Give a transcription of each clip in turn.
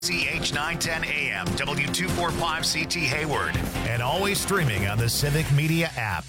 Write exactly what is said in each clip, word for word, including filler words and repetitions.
C H nine ten A M, W two forty-five C T Hayward, and always streaming on the Civic Media app.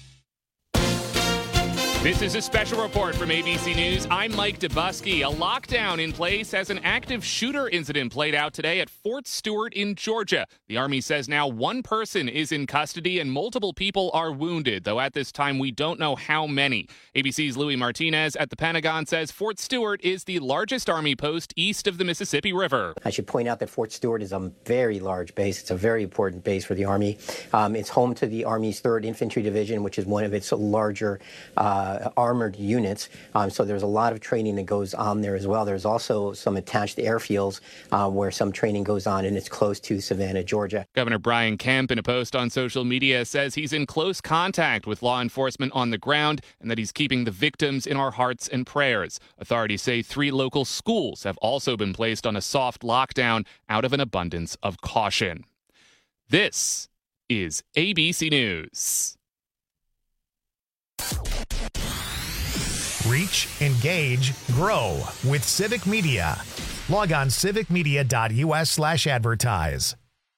This is a special report from A B C News. I'm Mike Dubusky. A lockdown in place as an active shooter incident played out today at Fort Stewart in Georgia. The Army says now one person is in custody and multiple people are wounded, though at this time we don't know how many. A B C's Louis Martinez at the Pentagon says Fort Stewart is the largest Army post east of the Mississippi River. I should point out that Fort Stewart is a very large base. It's a very important base for the Army. Um, it's home to the Army's third Infantry Division, which is one of its larger uh, armored units. Um, so there's a lot of training that goes on there as well. There's also some attached airfields uh, where some training goes on, and it's close to Savannah, Georgia. Governor Brian Kemp, in a post on social media, says he's in close contact with law enforcement on the ground and that he's keeping the victims in our hearts and prayers. Authorities say three local schools have also been placed on a soft lockdown out of an abundance of caution. This is A B C News. Reach, engage, grow with Civic Media. Log on civicmedia.us slash advertise.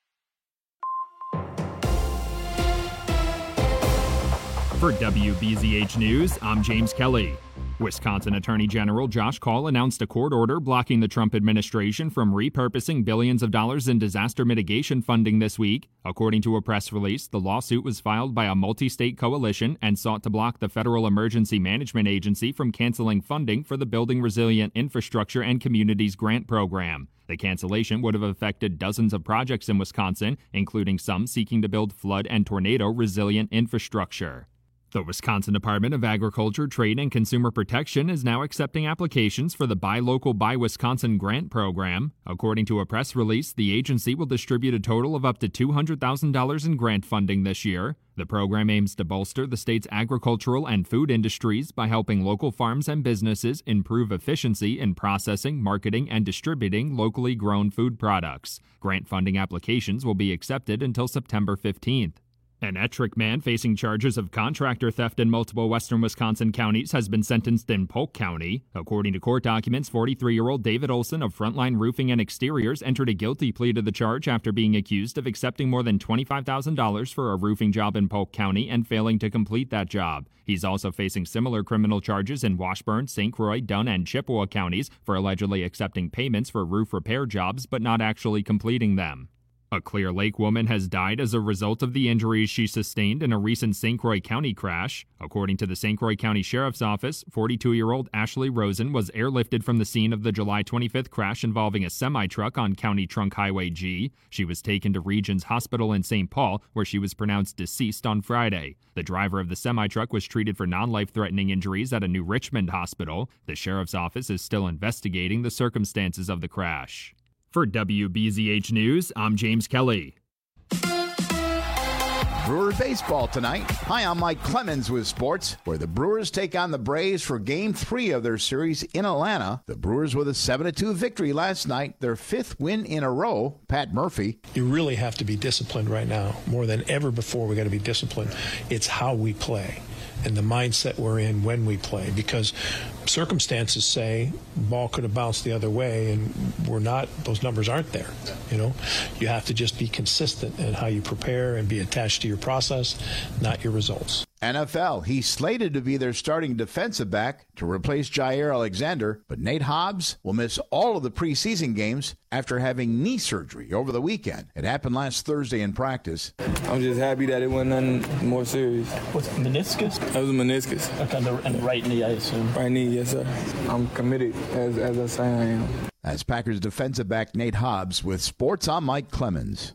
For W B Z H News, I'm James Kelly. Wisconsin Attorney General Josh Kaul announced a court order blocking the Trump administration from repurposing billions of dollars in disaster mitigation funding this week. According to a press release, the lawsuit was filed by a multi-state coalition and sought to block the Federal Emergency Management Agency from canceling funding for the Building Resilient Infrastructure and Communities Grant Program. The cancellation would have affected dozens of projects in Wisconsin, including some seeking to build flood and tornado resilient infrastructure. The Wisconsin Department of Agriculture, Trade, and Consumer Protection is now accepting applications for the Buy Local, Buy Wisconsin grant program. According to a press release, the agency will distribute a total of up to two hundred thousand dollars in grant funding this year. The program aims to bolster the state's agricultural and food industries by helping local farms and businesses improve efficiency in processing, marketing, and distributing locally grown food products. Grant funding applications will be accepted until September fifteenth. An Ettrick man facing charges of contractor theft in multiple western Wisconsin counties has been sentenced in Polk County. According to court documents, forty-three-year-old David Olson of Frontline Roofing and Exteriors entered a guilty plea to the charge after being accused of accepting more than twenty-five thousand dollars for a roofing job in Polk County and failing to complete that job. He's also facing similar criminal charges in Washburn, Saint Croix, Dunn, and Chippewa counties for allegedly accepting payments for roof repair jobs but not actually completing them. A Clear Lake woman has died as a result of the injuries she sustained in a recent Saint Croix County crash. According to the Saint Croix County Sheriff's Office, forty-two-year-old Ashley Rosen was airlifted from the scene of the July twenty-fifth crash involving a semi-truck on County Trunk Highway G. She was taken to Regions Hospital in Saint Paul, where she was pronounced deceased on Friday. The driver of the semi-truck was treated for non-life-threatening injuries at a New Richmond hospital. The Sheriff's Office is still investigating the circumstances of the crash. For W B Z H News, I'm James Kelly. Brewers baseball tonight. Hi, I'm Mike Clemens with sports, where the Brewers take on the Braves for Game three of their series in Atlanta. The Brewers with a seven to two victory last night, their fifth win in a row. Pat Murphy. You really have to be disciplined right now. More than ever before, we got to be disciplined. It's how we play and the mindset we're in when we play, because circumstances say ball could have bounced the other way, and we're not, those numbers aren't there. You know, you have to just be consistent in how you prepare and be attached to your process, not your results. N F L, he's slated to be their starting defensive back to replace Jair Alexander, but Nate Hobbs will miss all of the preseason games after having knee surgery over the weekend. It happened last Thursday in practice. I'm just happy that it wasn't nothing more serious. What's meniscus? That was a meniscus. Okay, and the, and the right knee, I assume. Right knee, yes, sir. I'm committed, as, as I say I am. That's Packers defensive back Nate Hobbs with Sports. I'm Mike Clemens.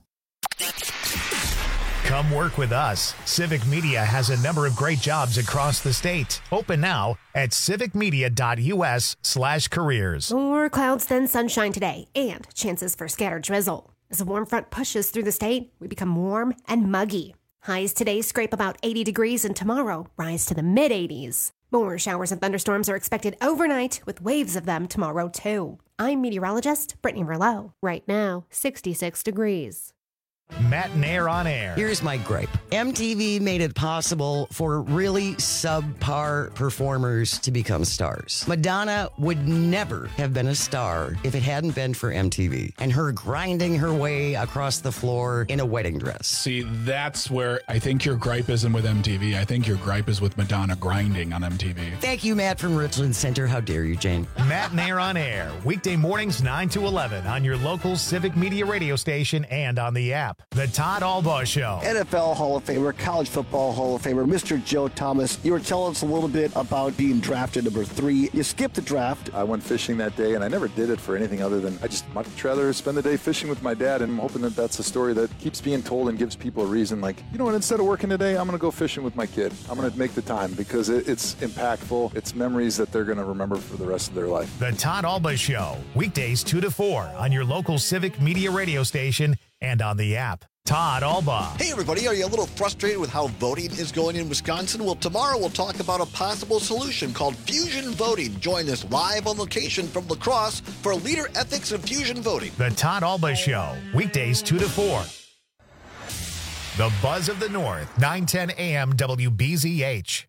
Come work with us. Civic Media has a number of great jobs across the state. Open now at civicmedia.us slash careers. More clouds than sunshine today, and chances for scattered drizzle. As a warm front pushes through the state, we become warm and muggy. Highs today scrape about eighty degrees, and tomorrow rise to the mid-eighties. More showers and thunderstorms are expected overnight, with waves of them tomorrow too. I'm meteorologist Brittany Merlot. Right now, sixty-six degrees. Matt Nair on air. Here's my gripe. M T V made it possible for really subpar performers to become stars. Madonna would never have been a star if it hadn't been for M T V and her grinding her way across the floor in a wedding dress. See, that's where I think your gripe isn't with M T V. I think your gripe is with Madonna grinding on M T V. Thank you, Matt from Richland Center. How dare you, Jane? Matt Nair on air. Weekday mornings nine to eleven on your local Civic Media radio station and on the app. The Todd Albaugh Show. N F L Hall of Famer, College Football Hall of Famer, Mister Joe Thomas. You were telling us a little bit about being drafted number three. You skipped the draft. I went fishing that day, and I never did it for anything other than I just much rather spend the day fishing with my dad, and I'm hoping that that's a story that keeps being told and gives people a reason, like, you know what, instead of working today, I'm going to go fishing with my kid. I'm going to make the time because it, it's impactful. It's memories that they're going to remember for the rest of their life. The Todd Albaugh Show, weekdays two to four on your local Civic Media radio station and on the app. Todd Albaugh. Hey, everybody. Are you a little frustrated with how voting is going in Wisconsin? Well, tomorrow we'll talk about a possible solution called fusion voting. Join us live on location from La Crosse for Leader Ethics and Fusion Voting. The Todd Albaugh Show, weekdays two to four. The Buzz of the North, nine ten a.m. W B Z H.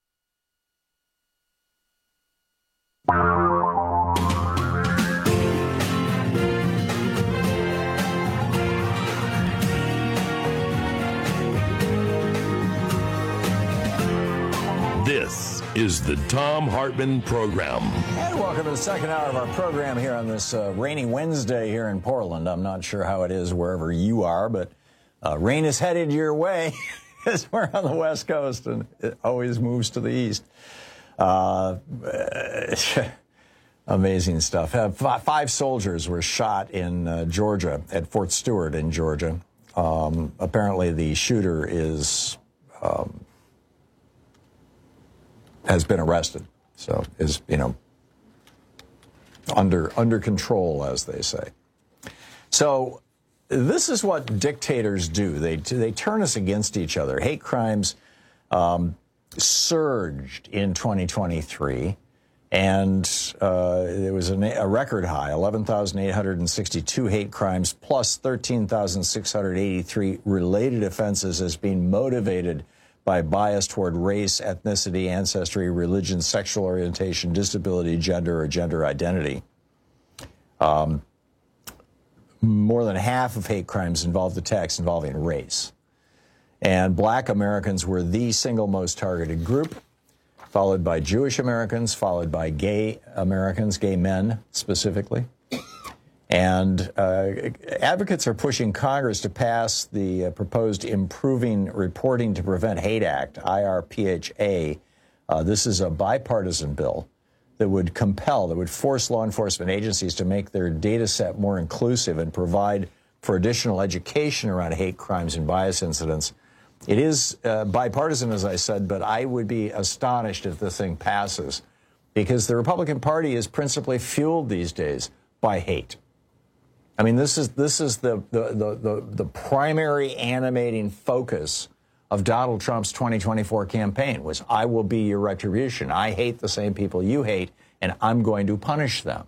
This is the Thom Hartmann Program. And welcome to the second hour of our program here on this uh, rainy Wednesday here in Portland. I'm not sure how it is wherever you are, but uh, rain is headed your way as we're on the West Coast, and it always moves to the east. Uh, amazing stuff. Uh, five soldiers were shot in uh, Georgia, at Fort Stewart in Georgia. Um, apparently the shooter is... Um, has been arrested, so is, you know, under under control, as they say. So this is what dictators do. They they turn us against each other. Hate crimes um, surged in twenty twenty-three, and uh, it was a, a record high, eleven thousand eight hundred sixty-two hate crimes, plus thirteen thousand six hundred eighty-three related offenses as being motivated by bias toward race, ethnicity, ancestry, religion, sexual orientation, disability, gender, or gender identity. Um, more than half of hate crimes involved attacks involving race. And black Americans were the single most targeted group, followed by Jewish Americans, followed by gay Americans, gay men specifically. And uh, advocates are pushing Congress to pass the uh, proposed Improving Reporting to Prevent Hate Act, I R P H A. Uh, this is a bipartisan bill that would compel, that would force law enforcement agencies to make their data set more inclusive and provide for additional education around hate crimes and bias incidents. It is uh, bipartisan, as I said, but I would be astonished if this thing passes, because the Republican Party is principally fueled these days by hate. I mean, this is this is the the, the, the the primary animating focus of Donald Trump's twenty twenty-four campaign was, I will be your retribution. I hate the same people you hate, and I'm going to punish them.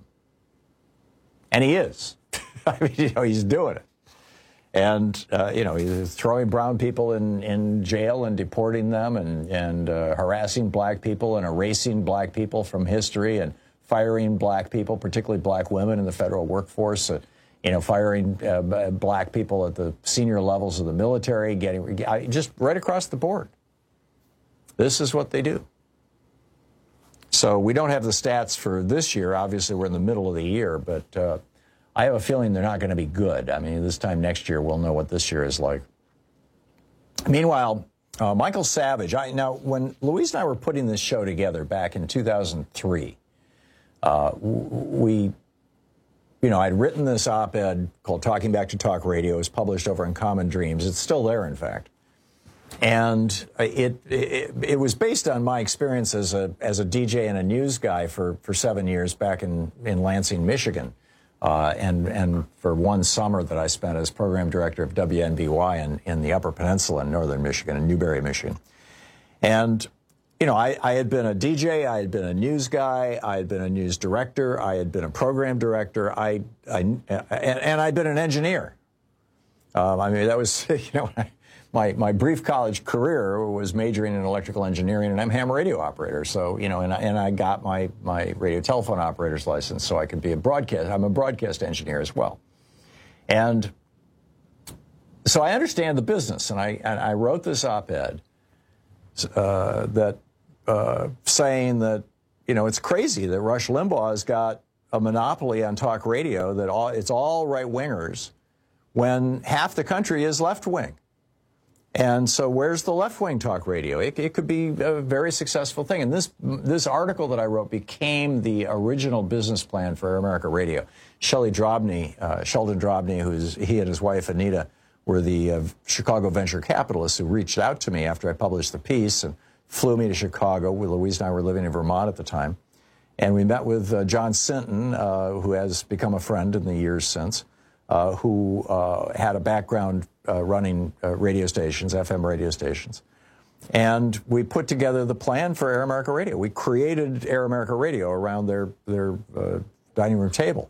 And he is. I mean, you know, he's doing it. And, uh, you know, he's throwing brown people in, in jail and deporting them and, and uh, harassing black people and erasing black people from history and firing black people, particularly black women in the federal workforce. Uh, You know, firing uh, black people at the senior levels of the military, getting just right across the board. This is what they do. So we don't have the stats for this year. Obviously, we're in the middle of the year, but uh, I have a feeling they're not going to be good. I mean, this time next year, we'll know what this year is like. Meanwhile, uh, Michael Savage. I, now, when Louise and I were putting this show together back in two thousand three, uh, we. You know, I'd written this op-ed called Talking Back to Talk Radio. It was published over in Common Dreams. It's still there, in fact. And it it, it was based on my experience as a as a D J and a news guy for, for seven years back in, in Lansing, Michigan, uh, and and for one summer that I spent as program director of W N B Y in, in the Upper Peninsula in northern Michigan, in Newberry, Michigan. And you know, I, I had been a D J, I had been a news guy, I had been a news director, I had been a program director, I, I and, and I'd been an engineer. Um, I mean, that was, you know, my, my brief college career was majoring in electrical engineering, and I'm a ham radio operator. So, you know, and I, and I got my, my radio telephone operator's license so I could be a broadcast. I'm a broadcast engineer as well. And so I understand the business, and I, and I wrote this op-ed uh, that uh, saying that, you know, it's crazy that Rush Limbaugh has got a monopoly on talk radio, that all, it's all right-wingers, when half the country is left-wing. And so where's the left-wing talk radio? It, it could be a very successful thing. And this this article that I wrote became the original business plan for Air America Radio. Shelley Drobny, uh, Sheldon Drobny, who's he and his wife Anita were the uh, Chicago venture capitalists who reached out to me after I published the piece and flew me to Chicago. Louise and I were living in Vermont at the time. And we met with uh, John Sinton, uh, who has become a friend in the years since. Uh, who uh, had a background uh, running uh, radio stations, F M radio stations. And we put together the plan for Air America Radio. We created Air America Radio around their, their uh, dining room table.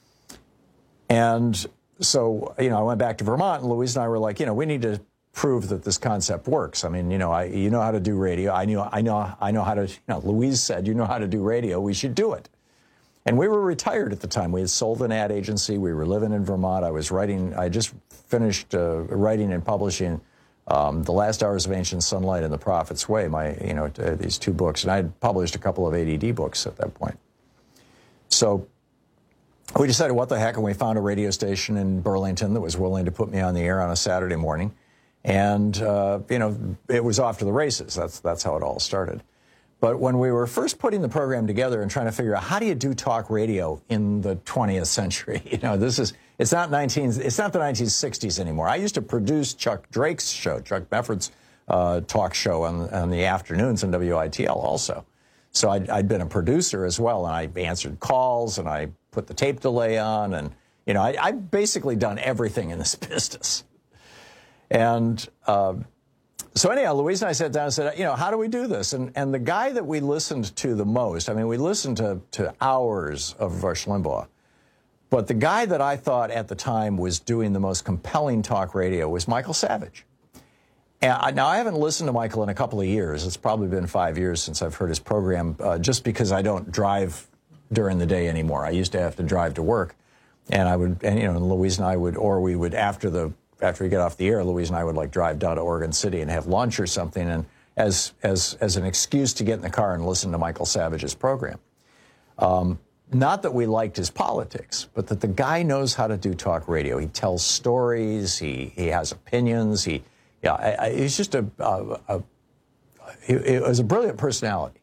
And so, you know, I went back to Vermont, and Louise and I were like, you know, we need to prove that this concept works. I mean, you know, I, you know how to do radio. I knew, I know, I know how to, you know, Louise said, you know how to do radio. We should do it. And we were retired at the time. We had sold an ad agency. We were living in Vermont. I was writing, I just finished uh, writing and publishing um, The Last Hours of Ancient Sunlight and The Prophet's Way, my, you know, uh, these two books. And I had published a couple of A D D books at that point. So we decided, what the heck, and we found a radio station in Burlington that was willing to put me on the air on a Saturday morning. And, uh, you know, it was off to the races. That's, that's how it all started. But when we were first putting the program together and trying to figure out how do you do talk radio in the twentieth century, you know, this is, it's not nineteen, it's not the nineteen sixties anymore. I used to produce Chuck Drake's show, Chuck Mefford's uh, talk show on, on the afternoons on W I T L also. So I'd, I'd been a producer as well, and I answered calls, and I put the tape delay on, and, you know, I, I've basically done everything in this business. And, uh, So anyhow, Louise and I sat down and said, you know, how do we do this? And and the guy that we listened to the most, I mean, we listened to, to hours of Rush Limbaugh, but the guy that I thought at the time was doing the most compelling talk radio was Michael Savage. And I, now, I haven't listened to Michael in a couple of years. It's probably been five years since I've heard his program, uh, just because I don't drive during the day anymore. I used to have to drive to work, and I would, and, you know, and Louise and I would, or we would, after the After we get off the air, Louise and I would like drive down to Oregon City and have lunch or something, and as as as an excuse to get in the car and listen to Michael Savage's program. Um, not that we liked his politics, but that the guy knows how to do talk radio. He tells stories. He he has opinions. He yeah, I, I, he's just a, a, a he, he was a brilliant personality,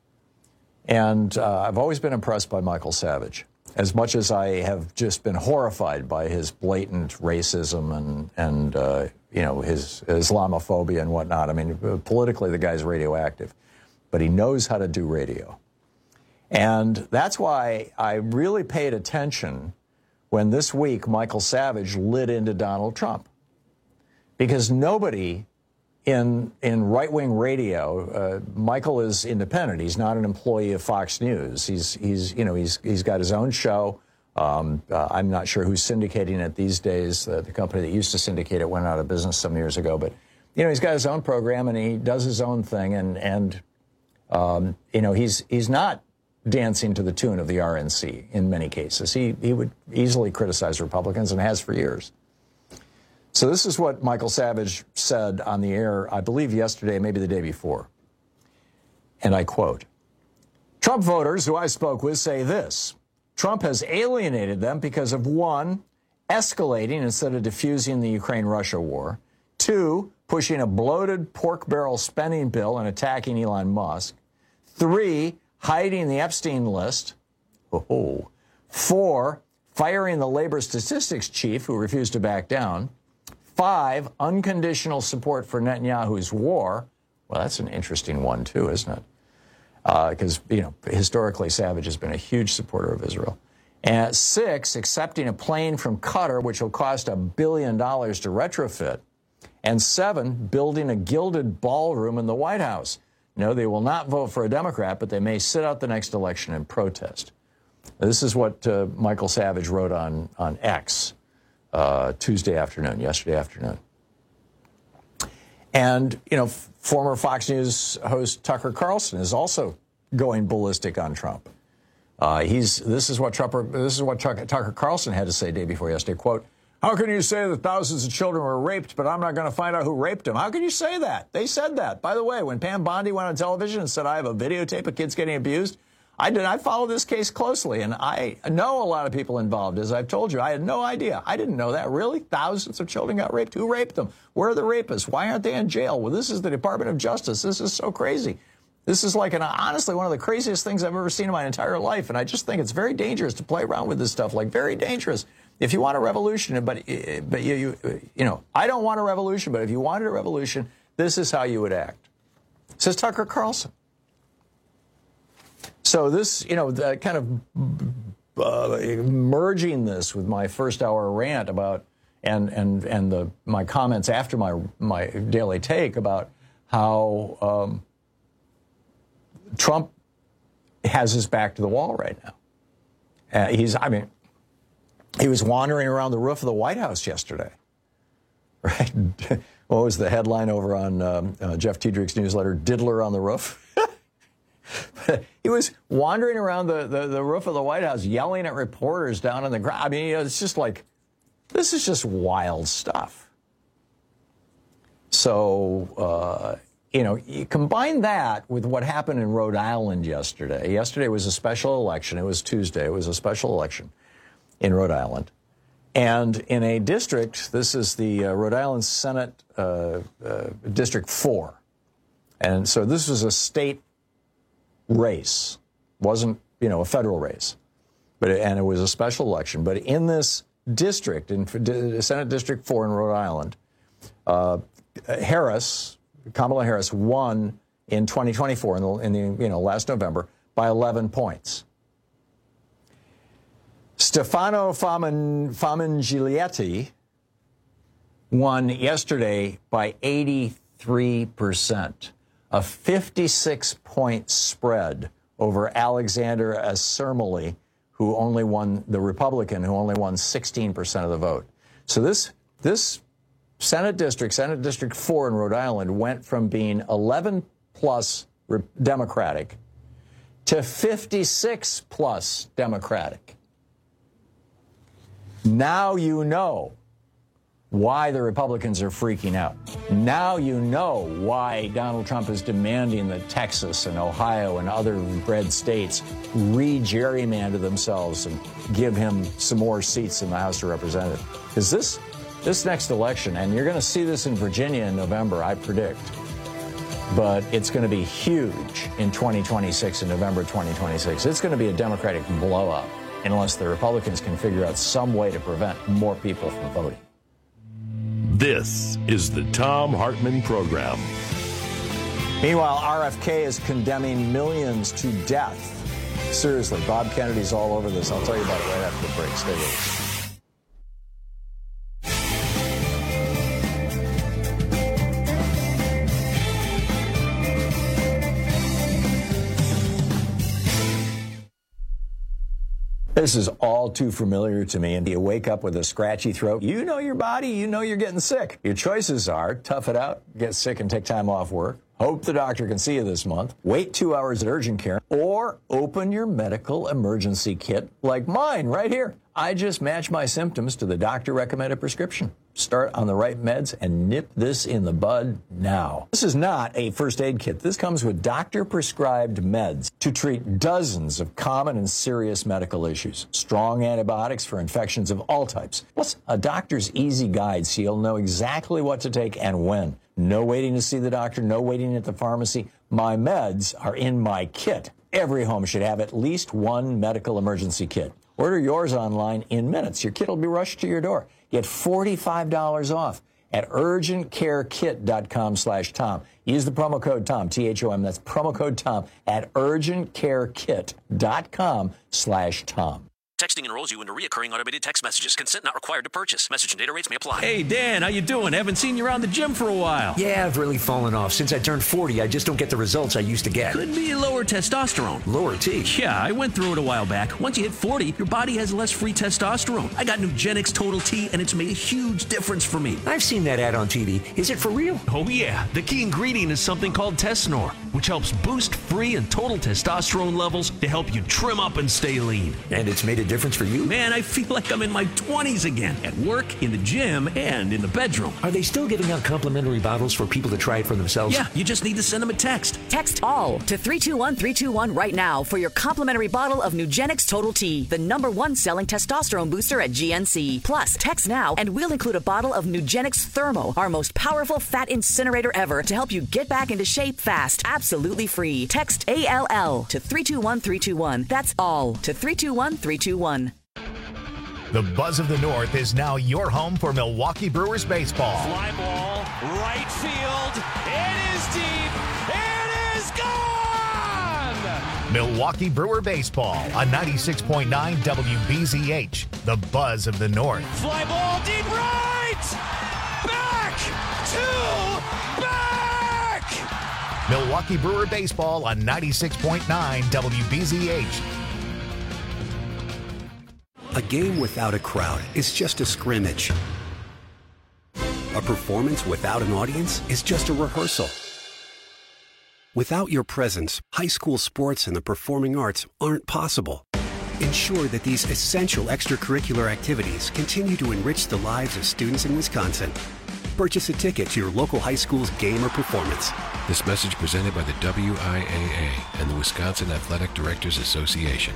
and uh, I've always been impressed by Michael Savage. As much as I have just been horrified by his blatant racism and, and uh, you know, his Islamophobia and whatnot. I mean, politically, the guy's radioactive, but he knows how to do radio. And that's why I really paid attention when this week Michael Savage lit into Donald Trump. Because nobody in, in right-wing radio, uh, Michael is independent. He's not an employee of Fox News. He's, he's you know, he's, he's got his own show. Um, uh, I'm not sure who's syndicating it these days. Uh, the company that used to syndicate it went out of business some years ago. But, you know, he's got his own program, and he does his own thing. And, and um, you know, he's, he's not dancing to the tune of the R N C in many cases. He, he would easily criticize Republicans and has for years. So this is what Michael Savage said on the air, I believe yesterday, maybe the day before. And I quote, "Trump voters who I spoke with say this: Trump has alienated them because of, one, escalating instead of diffusing the Ukraine-Russia war, two, pushing a bloated pork barrel spending bill and attacking Elon Musk, three, hiding the Epstein list, oh, four, firing the labor statistics chief who refused to back down, five, unconditional support for Netanyahu's war." Well, that's an interesting one, too, isn't it? Because, uh, you know, historically, Savage has been a huge supporter of Israel. And six, accepting a plane from Qatar, which will cost a billion dollars to retrofit. And seven, building a gilded ballroom in the White House. No, they will not vote for a Democrat, but they may sit out the next election and protest. This is what uh, Michael Savage wrote on, on X uh, Tuesday afternoon, yesterday afternoon. And, you know, f- former Fox News host Tucker Carlson is also going ballistic on Trump. Uh, he's this is what Trump, this is what Tucker, Tucker Carlson had to say day before yesterday. Quote, "How can you say that thousands of children were raped, but I'm not going to find out who raped them?" How can you say that? They said that. By the way, when Pam Bondi went on television and said, "I have a videotape of kids getting abused," I did. I followed this case closely, and I know a lot of people involved. As I've told you, I had no idea. I didn't know that. Really? Thousands of children got raped? Who raped them? Where are the rapists? Why aren't they in jail? Well, this is the Department of Justice. This is so crazy. This is like, an, honestly, one of the craziest things I've ever seen in my entire life, and I just think it's very dangerous to play around with this stuff, like very dangerous. If you want a revolution, but but you you you know, I don't want a revolution, but if you wanted a revolution, this is how you would act. Says Tucker Carlson. So this, you know, the kind of uh, merging this with my first hour rant about and and and the my comments after my my daily take about how um, Trump has his back to the wall right now. Uh, he's, I mean, he was wandering around the roof of the White House yesterday, right? What was the headline over on um, uh, Jeff Tiedrich's newsletter? Diddler on the roof. He was wandering around the, the, the roof of the White House yelling at reporters down on the ground. I mean, you know, it's just like, this is just wild stuff. So, uh, you know, you combine that with what happened in Rhode Island yesterday. Yesterday was a special election. It was Tuesday. It was a special election in Rhode Island. And in a district, this is the uh, Rhode Island Senate uh, uh, District four. And so this was a state race. Wasn't, you know, a federal race. But it, and it was a special election. But in this district, in Senate District four in Rhode Island, uh, Harris... Kamala Harris won in twenty twenty-four, in the, in the you know last November, by eleven points. Stefano Famin, Famingilietti won yesterday by eighty-three percent, a fifty-six point spread over Alexander Assermoli, who only won, the Republican, who only won sixteen percent of the vote. So this this. Senate District, Senate District four in Rhode Island went from being eleven plus Democratic to fifty-six plus Democratic. Now you know why the Republicans are freaking out. Now you know why Donald Trump is demanding that Texas and Ohio and other red states re-gerrymander themselves and give him some more seats in the House of Representatives. Because this... This next election, and you're going to see this in Virginia in November, I predict, but it's going to be huge in twenty twenty-six, in November twenty twenty-six. It's going to be a Democratic blowout unless the Republicans can figure out some way to prevent more people from voting. This is the Thom Hartmann Program. Meanwhile, R F K is condemning millions to death. Seriously, Bob Kennedy's all over this. I'll tell you about it right after the break. Stay with us. This is all too familiar to me. And you wake up with a scratchy throat. You know your body. You know you're getting sick. Your choices are tough it out, get sick and take time off work, hope the doctor can see you this month, wait two hours at urgent care, or open your medical emergency kit like mine right here. I just match my symptoms to the doctor-recommended prescription. Start on the right meds and nip this in the bud now. This is not a first aid kit. This comes with doctor-prescribed meds to treat dozens of common and serious medical issues. Strong antibiotics for infections of all types. Plus, a doctor's easy guide so you'll know exactly what to take and when. No waiting to see the doctor, no waiting at the pharmacy. My meds are in my kit. Every home should have at least one medical emergency kit. Order yours online in minutes. Your kit will be rushed to your door. Get forty-five dollars off at urgent care kit dot com slash Tom. Use the promo code Tom, T H O M. That's promo code Tom at urgent care kit dot com slash Tom. Texting enrolls you into recurring automated text messages. Consent not required to purchase. Message and data rates may apply. Hey, Dan, how you doing? Haven't seen you around the gym for a while. Yeah, I've really fallen off. Since I turned forty, I just don't get the results I used to get. Could be lower testosterone. Lower T? Yeah, I went through it a while back. Once you hit forty, your body has less free testosterone. I got Nugenix Total T, and it's made a huge difference for me. I've seen that ad on T V. Is it for real? Oh, yeah. The key ingredient is something called Tesnor, which helps boost free and total testosterone levels to help you trim up and stay lean. And it's made a difference for you? Man, I feel like I'm in my twenties again, at work, in the gym, and in the bedroom. Are they still giving out complimentary bottles for people to try it for themselves? Yeah, you just need to send them a text. Text ALL to three two one three two one right now for your complimentary bottle of Nugenix Total T, the number one selling testosterone booster at G N C. Plus, text now and we'll include a bottle of Nugenix Thermo, our most powerful fat incinerator ever, to help you get back into shape fast. Absolutely free. Text A L L to three two one three two one. That's ALL to three two one three two one. The Buzz of the North is now your home for Milwaukee Brewers baseball. Fly ball, right field. It is deep. It is gone! Milwaukee Brewer baseball on ninety-six point nine W B Z H. The Buzz of the North. Fly ball, deep right! Back to back! Milwaukee Brewer baseball on ninety-six point nine W B Z H. A game without a crowd is just a scrimmage. A performance without an audience is just a rehearsal. Without your presence, high school sports and the performing arts aren't possible. Ensure that these essential extracurricular activities continue to enrich the lives of students in Wisconsin. Purchase a ticket to your local high school's game or performance. This message presented by the W I A A and the Wisconsin Athletic Directors Association.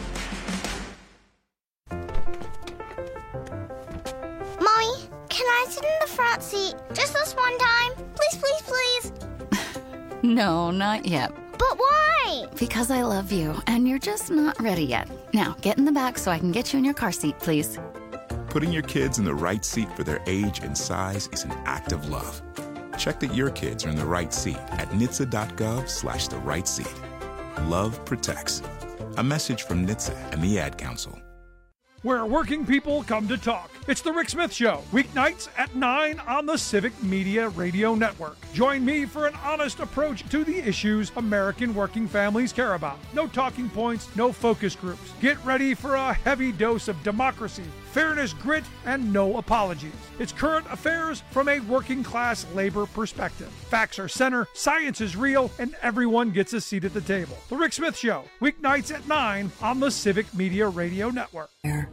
Mommy, can I sit in the front seat just this one time? Please, please, please. No, not yet. But why? Because I love you, and you're just not ready yet. Now, get in the back so I can get you in your car seat, please. Putting your kids in the right seat for their age and size is an act of love. Check that your kids are in the right seat at N H T S A dot gov slash the right seat. Love protects. A message from N H T S A and the Ad Council. Where working people come to talk. It's The Rick Smith Show, weeknights at nine on the Civic Media Radio Network. Join me for an honest approach to the issues American working families care about. No talking points, no focus groups. Get ready for a heavy dose of democracy, fairness, grit, and no apologies. It's current affairs from a working class labor perspective. Facts are center, science is real, and everyone gets a seat at the table. The Rick Smith Show, weeknights at nine on the Civic Media Radio Network.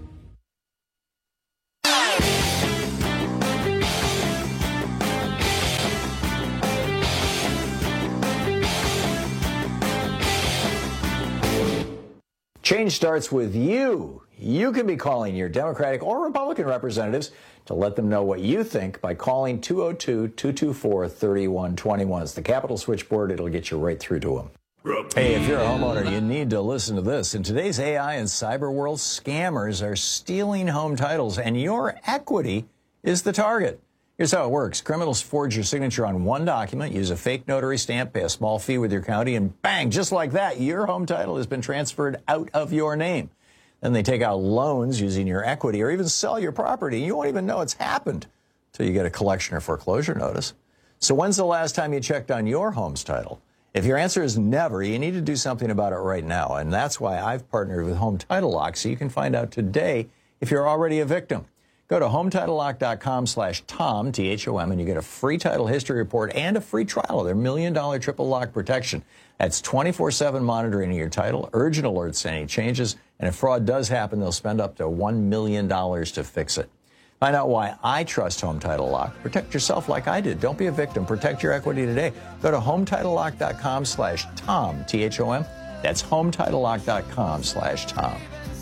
Change starts with you. You can be calling your Democratic or Republican representatives to let them know what you think by calling two oh two, two two four, three one two one. It's the Capital Switchboard. It'll get you right through to them. Hey, if you're a homeowner, you need to listen to this. In today's A I and cyber world, scammers are stealing home titles, and your equity is the target. Here's how it works. Criminals forge your signature on one document, use a fake notary stamp, pay a small fee with your county, and bang, just like that, your home title has been transferred out of your name. Then they take out loans using your equity or even sell your property. You won't even know it's happened until you get a collection or foreclosure notice. So when's the last time you checked on your home's title? If your answer is never, you need to do something about it right now. And that's why I've partnered with Home Title Lock, so you can find out today if you're already a victim. Go to home title lock dot com slash Tom, T H O M, and you get a free title history report and a free trial of their million dollar triple lock protection. That's twenty-four seven monitoring of your title, urgent alerts to any changes, and if fraud does happen, they'll spend up to one million dollars to fix it. Find out why I trust Home Title Lock. Protect yourself like I did. Don't be a victim. Protect your equity today. Go to home title lock dot com slash Tom, T H O M. That's home title lock dot com slash Tom.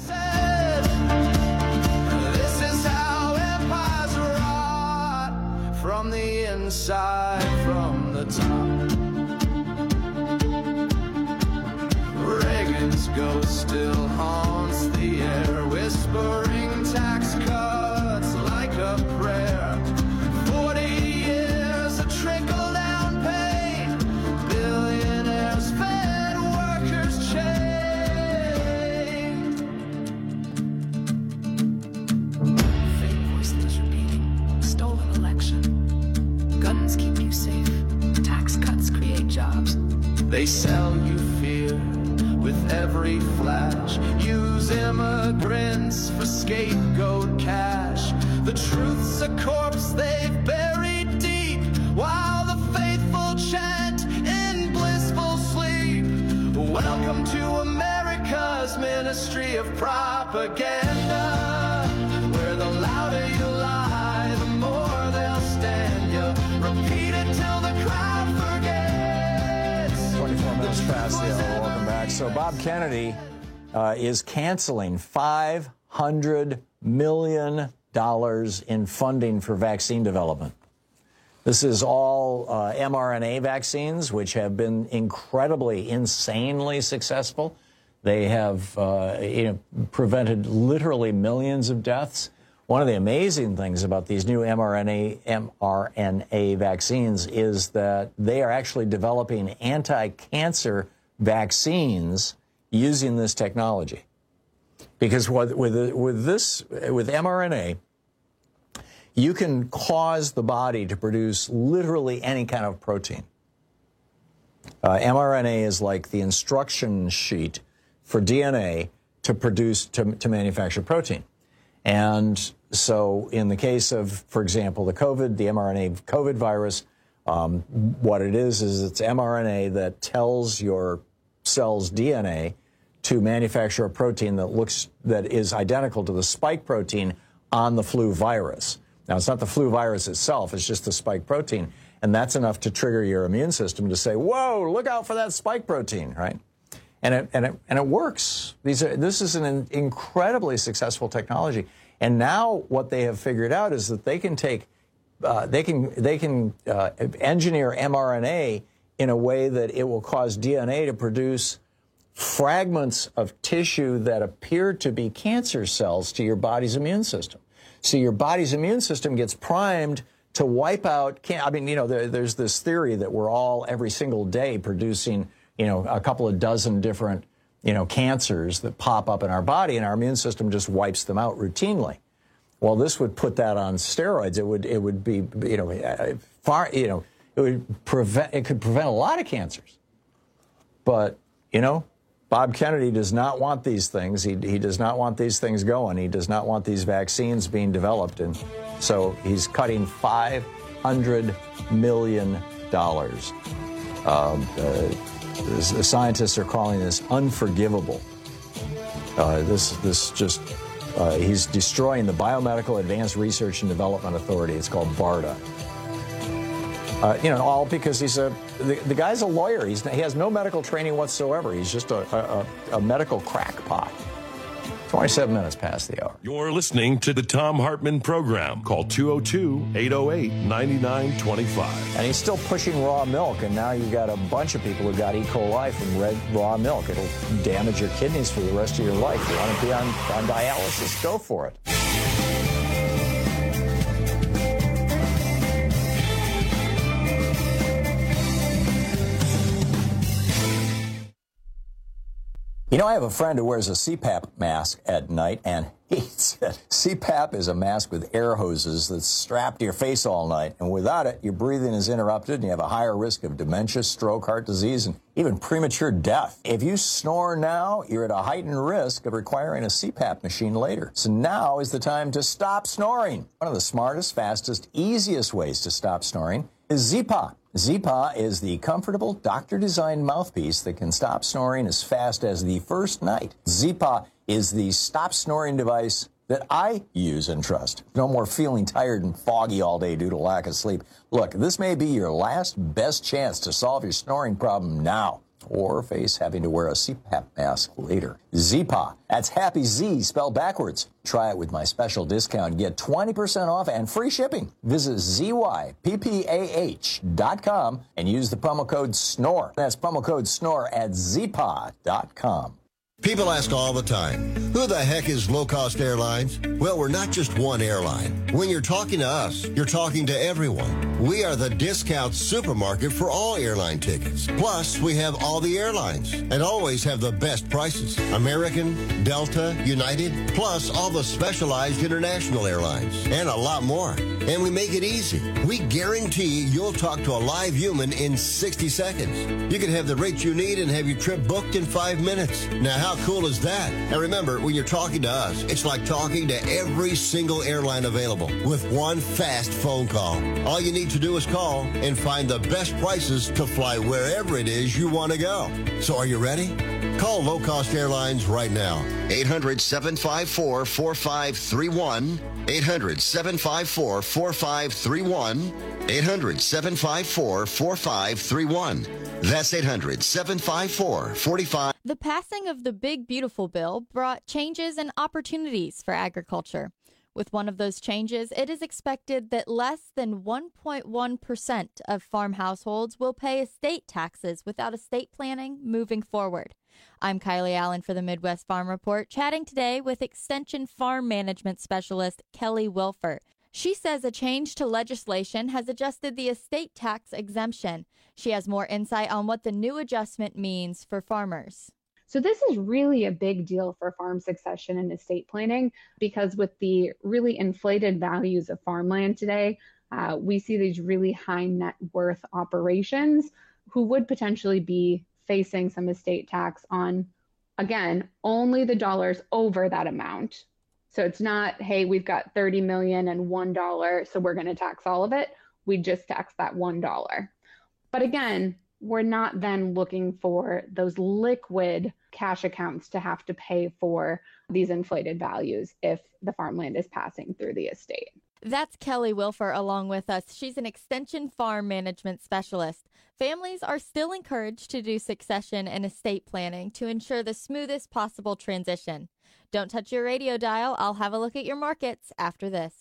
From the inside, from the top, Reagan's ghost still haunts the air, whispering tax cuts like a prayer. Forty years of trickle-down pay, billionaires fed, workers chained. They sell you fear with every flash. Use immigrants for scapegoat cash. The truth's a corpse they've buried deep, while the faithful chant in blissful sleep. Welcome to America's Ministry of Propaganda, where the louder you lie, the more they'll stand you. Repeat it till the crowd forgets. twenty-four minutes past the hour. Welcome back. So Bob Kennedy uh, is canceling five hundred million dollars in funding for vaccine development. This is all uh, mRNA vaccines, which have been incredibly, insanely successful. They have uh, you know, prevented literally millions of deaths. One of the amazing things about these new mRNA, mRNA vaccines is that they are actually developing anti-cancer vaccines using this technology. Because with, with, with this, with mRNA, you can cause the body to produce literally any kind of protein. Uh, mRNA is like the instruction sheet for D N A to produce, to, to manufacture protein. And so in the case of, for example, the COVID, the mRNA COVID virus, um, what it is, is it's mRNA that tells your cell's D N A to manufacture a protein that looks, that is identical to the spike protein on the flu virus. Now, it's not the flu virus itself, it's just the spike protein. And that's enough to trigger your immune system to say, whoa, look out for that spike protein, right? And it, and it, and it works. These are, this is an incredibly successful technology. And now what they have figured out is that they can take, uh, they can, they can uh, engineer mRNA in a way that it will cause D N A to produce fragments of tissue that appear to be cancer cells to your body's immune system. So your body's immune system gets primed to wipe out, can- I mean, you know, there, there's this theory that we're all every single day producing, you know, a couple of dozen different, you know, cancers that pop up in our body, and our immune system just wipes them out routinely. Well, this would put that on steroids. It would, it would be, you know, far, you know, it would prevent, it could prevent a lot of cancers. But, you know, Bob Kennedy does not want these things. He, he does not want these things going. He does not want these vaccines being developed. And so he's cutting five hundred million dollars. Um, uh, the scientists are calling this unforgivable. Uh, this, this just, uh, he's destroying the Biomedical Advanced Research and Development Authority. It's called BARDA. Uh, you know, all because he's a, the, the guy's a lawyer. He's, he has no medical training whatsoever. He's just a, a, a medical crackpot. twenty-seven minutes past the hour. You're listening to the Thom Hartmann Program. Call two oh two, eight oh eight, nine nine two five. And he's still pushing raw milk, and now you've got a bunch of people who got E. coli from red raw milk. It'll damage your kidneys for the rest of your life. You want to be on, on dialysis, go for it. You know, I have a friend who wears a C PAP mask at night, and he said C PAP is a mask with air hoses that's strapped to your face all night, and without it, your breathing is interrupted, and you have a higher risk of dementia, stroke, heart disease, and even premature death. If you snore now, you're at a heightened risk of requiring a C PAP machine later. So now is the time to stop snoring. One of the smartest, fastest, easiest ways to stop snoring is Z-Pa. Z-Pa is the comfortable, doctor-designed mouthpiece that can stop snoring as fast as the first night. Z-Pa is the stop snoring device that I use and trust. No more feeling tired and foggy all day due to lack of sleep. Look, this may be your last best chance to solve your snoring problem now, or face having to wear a C PAP mask later. Z-Pa. That's Happy Z spelled backwards. Try it with my special discount. Get twenty percent off and free shipping. Visit Z Y P P A H dot com and use the promo code SNORE. That's promo code SNORE at Z P A dot com. People ask all the time, who the heck is Low Cost Airlines? Well, we're not just one airline. When you're talking to us, you're talking to everyone. We are the discount supermarket for all airline tickets. Plus, we have all the airlines and always have the best prices. American, Delta, United, plus all the specialized international airlines and a lot more. And we make it easy. We guarantee you'll talk to a live human in sixty seconds. You can have the rate you need and have your trip booked in five minutes. Now, how cool is that? And remember, when you're talking to us, it's like talking to every single airline available with one fast phone call. All you need to do is call and find the best prices to fly wherever it is you want to go. So are you ready? Call Low Cost Airlines right now. eight hundred, seven five four, four five three one. eight hundred, seven five four, four five three one. eight hundred, seven five four, four five three one. That's eight hundred, seven five four, four five. The passing of the Big Beautiful Bill brought changes and opportunities for agriculture. With one of those changes, it is expected that less than one point one percent of farm households will pay estate taxes without estate planning moving forward. I'm Kylie Allen for the Midwest Farm Report, chatting today with Extension Farm Management Specialist Kelly Wilfer. She says a change to legislation has adjusted the estate tax exemption. She has more insight on what the new adjustment means for farmers. So this is really a big deal for farm succession and estate planning because with the really inflated values of farmland today, uh, we see these really high net worth operations who would potentially be facing some estate tax on, again, only the dollars over that amount. So it's not, hey, we've got thirty million and one dollar, so we're going to tax all of it. We just tax that one dollar. But again, we're not then looking for those liquid cash accounts to have to pay for these inflated values if the farmland is passing through the estate. That's Kelly Wilfer along with us. She's an Extension Farm Management Specialist. Families are still encouraged to do succession and estate planning to ensure the smoothest possible transition. Don't touch your radio dial. I'll have a look at your markets after this.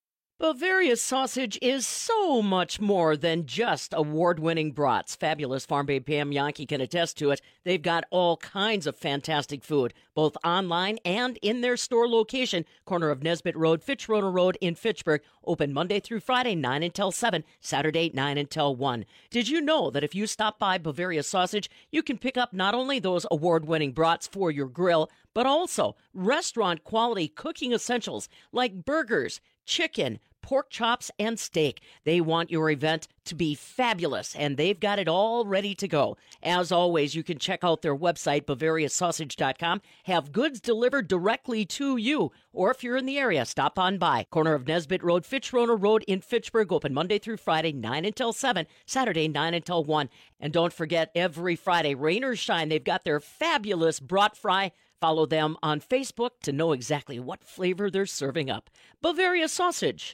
Bavaria Sausage is so much more than just award-winning brats. Fabulous Farm Babe Pam Yankee can attest to it. They've got all kinds of fantastic food, both online and in their store location, corner of Nesbitt Road, Fitzroy Road in Fitchburg, open Monday through Friday, nine until seven, Saturday, nine until one. Did you know that if you stop by Bavaria Sausage, you can pick up not only those award-winning brats for your grill, but also restaurant-quality cooking essentials like burgers, chicken, pork chops, and steak. They want your event to be fabulous, and they've got it all ready to go. As always, you can check out their website, Bavaria Sausage dot com, have goods delivered directly to you, or if you're in the area, stop on by. Corner of Nesbitt Road, Fitzroy Road in Fitchburg, open Monday through Friday, nine until seven, Saturday, nine until one. And don't forget, every Friday, rain or shine, they've got their fabulous brat fry. Follow them on Facebook to know exactly what flavor they're serving up. Bavaria Sausage.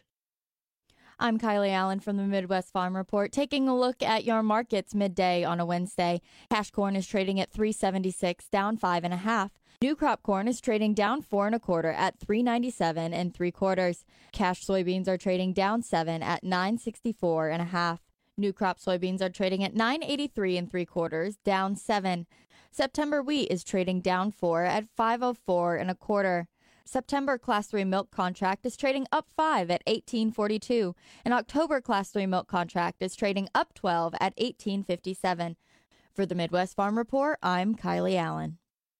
I'm Kylie Allen from the Midwest Farm Report, taking a look at your markets midday on a Wednesday. Cash corn is trading at three seventy-six, down five and a half. New crop corn is trading down four and a quarter at three ninety-seven and three quarters. Cash soybeans are trading down seven at nine sixty-four and a half. New crop soybeans are trading at nine eighty-three and three quarters, down seven. September wheat is trading down four at five oh four and a quarter. September Class three milk contract is trading up five at eighteen forty-two. An October Class three milk contract is trading up twelve at eighteen fifty-seven. For the Midwest Farm Report, I'm Kylie Allen.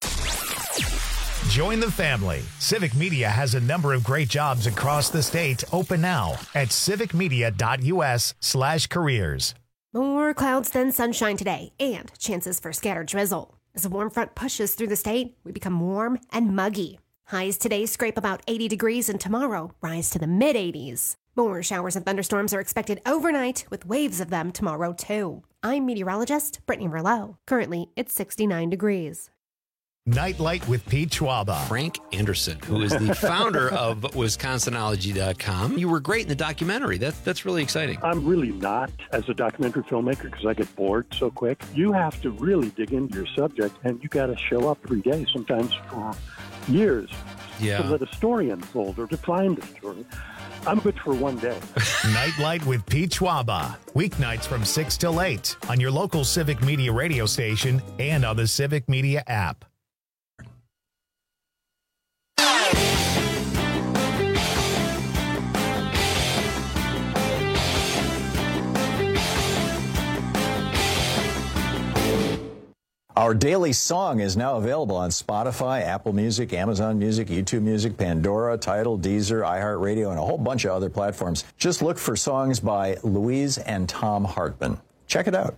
Join the family. Civic Media has a number of great jobs across the state open now at civicmedia.us slash careers. More clouds than sunshine today and chances for scattered drizzle. As a warm front pushes through the state, we become warm and muggy. Highs today scrape about eighty degrees and tomorrow rise to the mid eighties. More showers and thunderstorms are expected overnight with waves of them tomorrow too. I'm meteorologist Brittany Merlot. Currently, it's sixty-nine degrees. Nightlight with Pete Schwaba. Frank Anderson, who is the founder of Wisconsinology dot com. You were great in the documentary. That, that's really exciting. I'm really not as a documentary filmmaker because I get bored so quick. You have to really dig into your subject, and you got to show up every day, sometimes for years, yeah. to let a story unfold or to find a story. I'm good for one day. Nightlight with Pete Schwaba. Weeknights from six till eight on your local Civic Media radio station and on the Civic Media app. Our daily song is now available on Spotify, Apple Music, Amazon Music, YouTube Music, Pandora, Tidal, Deezer, iHeartRadio, and a whole bunch of other platforms. Just look for songs by Louise and Tom Hartman. Check it out.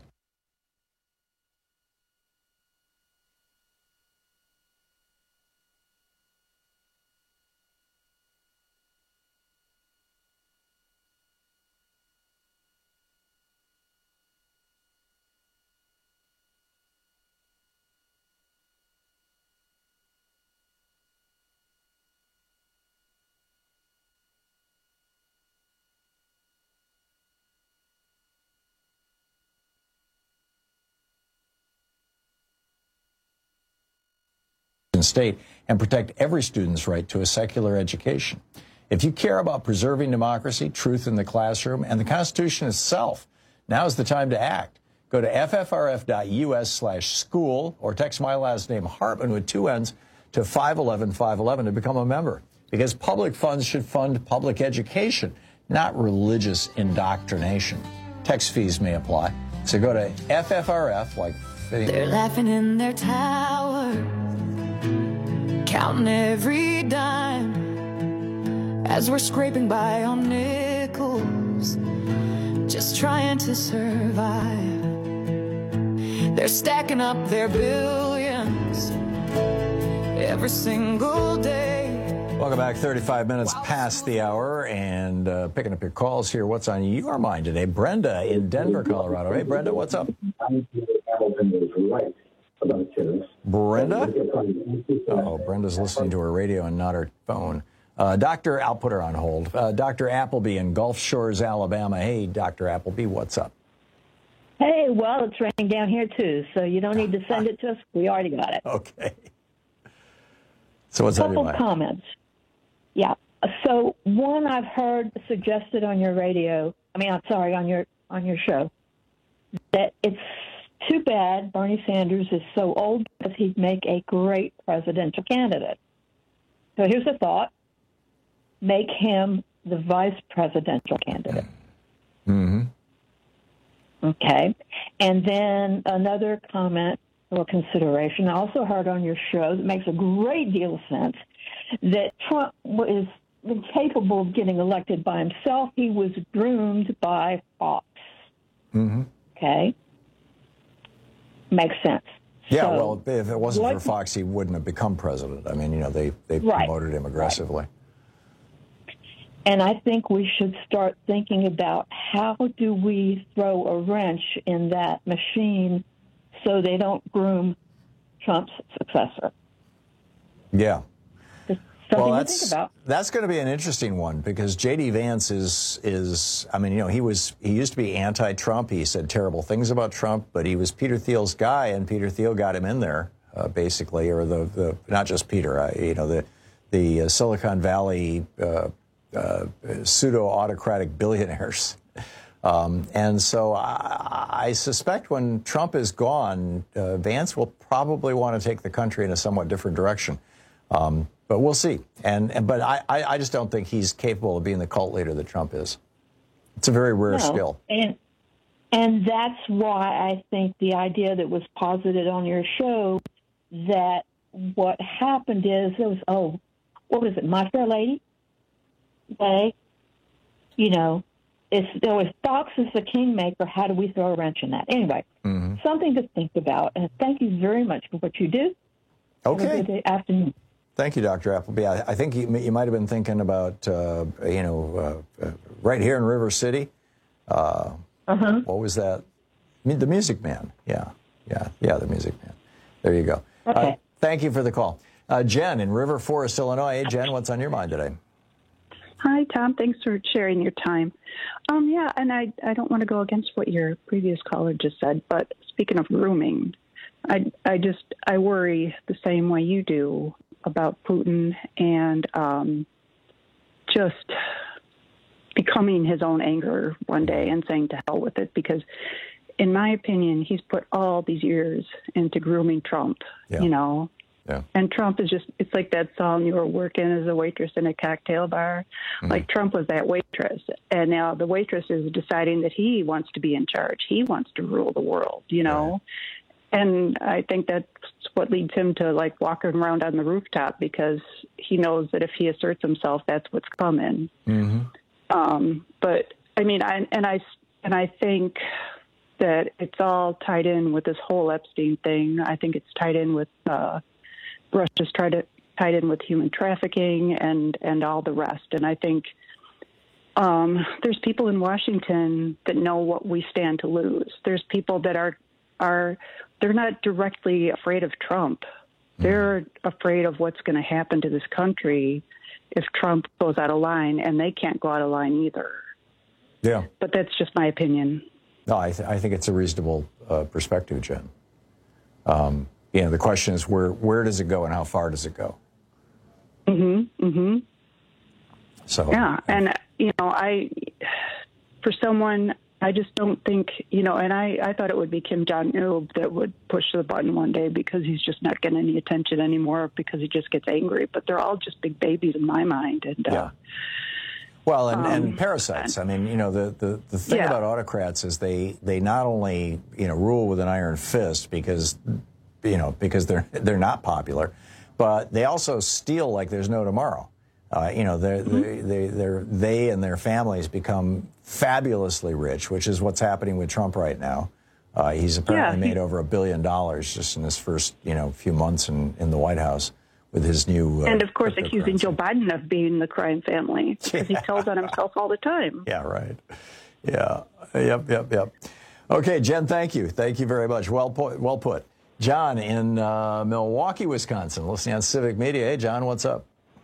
State and protect every student's right to a secular education. If you care about preserving democracy, truth in the classroom, and the Constitution itself, now's the time to act. Go to f f r f dot u s slash school or text my last name Hartman with two N's to five one one five one one to become a member. Because public funds should fund public education, not religious indoctrination. Text fees may apply. So go to F F R F like... They're laughing in their tower, counting every dime as we're scraping by on nickels, just trying to survive. They're stacking up their billions every single day. Welcome back. thirty-five minutes past the hour, and uh, picking up your calls here. What's on your mind today? Brenda in Denver, Colorado. Hey, Brenda, what's up? Brenda? Oh, Brenda's listening to her radio and not her phone. Uh, Doctor, I'll put her on hold. Uh, Doctor Appleby in Gulf Shores, Alabama. Hey, Doctor Appleby, what's up? Hey, well, it's raining down here, too, so you don't need to send it to us. We already got it. Okay. So what's on your mind? Couple comments. Yeah. So one I've heard suggested on your radio, I mean, I'm sorry, on your on your show, that it's too bad Bernie Sanders is so old because he'd make a great presidential candidate. So here's a thought. Make him the vice presidential candidate. Mm-hmm. Okay. And then another comment or consideration. I also heard on your show that makes a great deal of sense that Trump is incapable of getting elected by himself. He was groomed by Fox. Mm-hmm. Okay. Makes sense. Yeah, so, well, if it wasn't what, for Fox, he wouldn't have become president. I mean, you know, they, they right, promoted him aggressively. Right. And I think we should start thinking about how do we throw a wrench in that machine so they don't groom Trump's successor. Yeah. Something well, to think about. That's going to be an interesting one because J D Vance is is I mean, you know, he was he used to be anti-Trump. He said terrible things about Trump, but he was Peter Thiel's guy, and Peter Thiel got him in there uh, basically, or the, the not just Peter, uh, you know, the the uh, Silicon Valley uh, uh, pseudo autocratic billionaires. Um, and so I, I suspect when Trump is gone, uh, Vance will probably want to take the country in a somewhat different direction. Um, But we'll see. And, and but I, I just don't think he's capable of being the cult leader that Trump is. It's a very rare no, skill. And and that's why I think the idea that was posited on your show that what happened is there was, oh, what was it, My Fair Lady? They, you know, it's, there was Fox is the kingmaker. How do we throw a wrench in that? Anyway, mm-hmm. something to think about. And thank you very much for what you do. Okay. Have a good afternoon. Thank you, Doctor Appleby. I, I think you, you might have been thinking about, uh, you know, uh, uh, right here in River City. Uh, uh-huh. What was that? The Music Man. Yeah, yeah, yeah, the Music Man. There you go. Okay. Uh, thank you for the call. Uh, Jen in River Forest, Illinois. Hey, Jen, what's on your mind today? Hi, Tom. Thanks for sharing your time. Um, yeah, and I, I don't want to go against what your previous caller just said, but speaking of grooming, I, I just, I worry the same way you do about Putin and um, just becoming his own anger one day and saying to hell with it, because in my opinion, he's put all these years into grooming Trump, yeah. you know, yeah. and Trump is just, it's like that song, you were working as a waitress in a cocktail bar. Mm-hmm. Like Trump was that waitress. And now the waitress is deciding that he wants to be in charge. He wants to rule the world, you know, and I think that's what leads him to like walking around on the rooftop, because he knows that if he asserts himself, that's what's coming. Mm-hmm. Um, but I mean, I, and I and I think that it's all tied in with this whole Epstein thing. I think it's tied in with uh, Russia's tried to tied in with human trafficking and and all the rest. And I think um, there's people in Washington that know what we stand to lose. There's people that are are they're not directly afraid of Trump. They're afraid of what's going to happen to this country if Trump goes out of line, and they can't go out of line either. Yeah. But that's just my opinion. No, I, th- I think it's a reasonable uh, perspective, Jen. Um, you know, the question is where where does it go and how far does it go? Mm-hmm. Mm-hmm. So yeah, and you know, I for someone, I just don't think, you know, and I, I thought it would be Kim Jong-un that would push the button one day, because he's just not getting any attention anymore because he just gets angry. But they're all just big babies in my mind. And yeah. uh, Well, and, Um, and parasites. I mean, you know, the, the, the thing Yeah. about autocrats is they, they not only, you know, rule with an iron fist because, you know, because they're they're not popular, but they also steal like there's no tomorrow. Uh, you know, they're, they they they're, they and their families become fabulously rich, which is what's happening with Trump right now. Uh, he's apparently Yeah, he- made over a billion dollars just in his first, you know, few months in, in the White House with his new. Uh, and of course, accusing Joe Biden of being the crime family, because he tells on himself all the time. Yeah, right. Yeah. Yep, yep, yep. Okay, Jen, thank you. Thank you very much. Well put. Well put. John in uh, Milwaukee, Wisconsin, listening on Civic Media. Hey, John, what's up?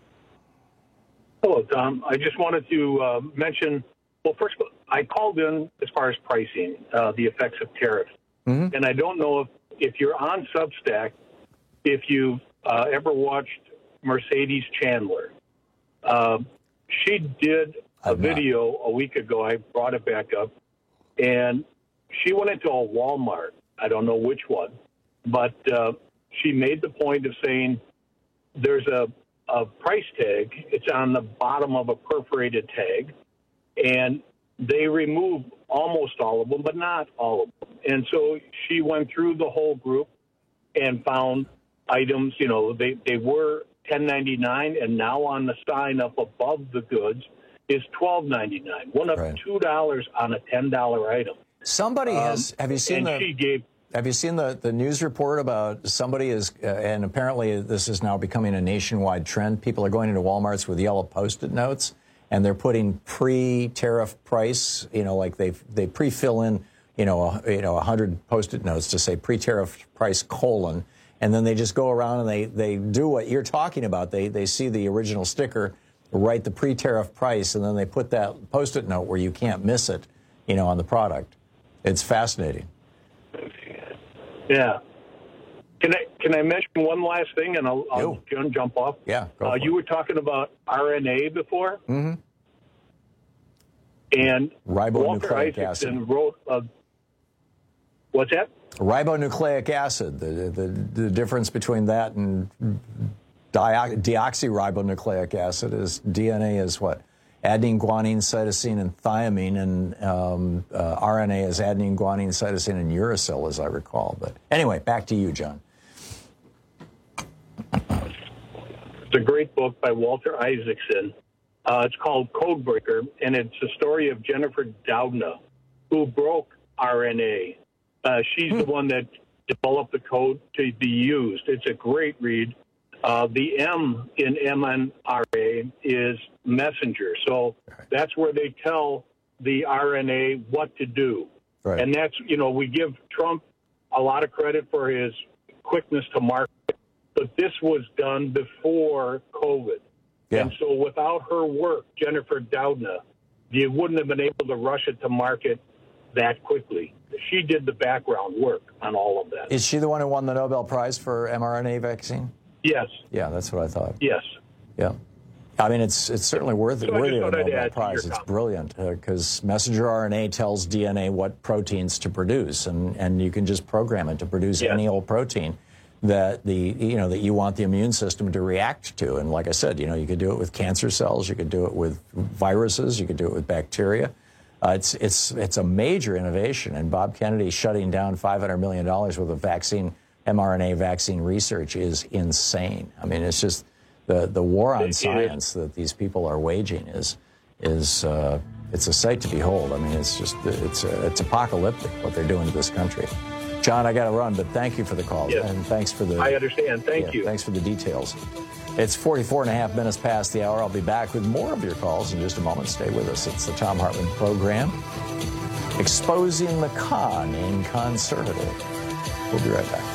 Hello, Tom. I just wanted to uh, mention, well, first of all, I called in as far as pricing, uh, the effects of tariffs. Mm-hmm. And I don't know if, if you're on Substack, if you've uh, ever watched Mercedes Chandler. Uh, she did a I've not. video a week ago. I brought it back up. And she went into a Walmart. I don't know which one. But uh, she made the point of saying there's a a price tag. It's on the bottom of a perforated tag, and they remove almost all of them, but not all of them. And so she went through the whole group and found items, you know, they, they were ten ninety-nine, and now on the sign up above the goods is twelve ninety-nine. One up Right. two dollars on a ten dollar item. Somebody Um, has. Have you seen and the? she gave Have you seen the, the news report about somebody is, uh, and apparently this is now becoming a nationwide trend. People are going into Walmarts with yellow Post-it notes, and they're putting pre-tariff price. You know, like they they pre-fill in, you know, a, you know, a hundred Post-it notes to say pre-tariff price colon, and then they just go around and they they do what you're talking about. They they see the original sticker, write the pre-tariff price, and then they put that Post-it note where you can't miss it, you know, on the product. It's fascinating. Yeah. Can I can I mention one last thing, and I'll, I'll John, jump off? Yeah. Go Uh, for you were talking about R N A before, Mm-hmm. and Walter Ribonucleic Isaacson acid. wrote a. What's that? Ribonucleic acid. The, the, the difference between that and dio- deoxyribonucleic acid is D N A is what? Adenine, guanine, cytosine, and thymine, and um, uh, R N A is adenine, guanine, cytosine, and uracil, as I recall. But anyway, back to you, John. It's a great book by Walter Isaacson. Uh, it's called Codebreaker, and it's a story of Jennifer Doudna, who broke R N A. Uh, she's the one that developed the code to be used. It's a great read. Uh, the M in M N R A is messenger. So that's where they tell the R N A what to do. Right. And that's, you know, we give Trump a lot of credit for his quickness to market, but this was done before COVID. Yeah. And so without her work, Jennifer Doudna, you wouldn't have been able to rush it to market that quickly. She did the background work on all of that. Is she the one who won the Nobel Prize for mRNA vaccine? Yes. Yeah, that's what I thought. Yes. Yeah. I mean, it's it's certainly worth So I worthy just of a thought I'd Nobel add to your Prize. It's comment. brilliant because messenger R N A tells D N A what proteins to produce, and, and you can just program it to produce Yeah. any old protein that the you know that you want the immune system to react to. And like I said, you know, you could do it with cancer cells, you could do it with viruses, you could do it with bacteria. Uh, it's it's it's a major innovation, and Bob Kennedy shutting down five hundred million dollars worth of vaccine, mRNA vaccine research is insane. I mean, it's just the, the war on science that these people are waging is is uh, it's a sight to behold. I mean, it's just it's uh, it's apocalyptic what they're doing to this country. John, I got to run, but thank you for the call, yes. and thanks for the. I understand. Thank yeah, you. Thanks for the details. It's forty-four and a half minutes past the hour. I'll be back with more of your calls in just a moment. Stay with us. It's the Thom Hartmann Program, exposing the con in conservative. We'll be right back.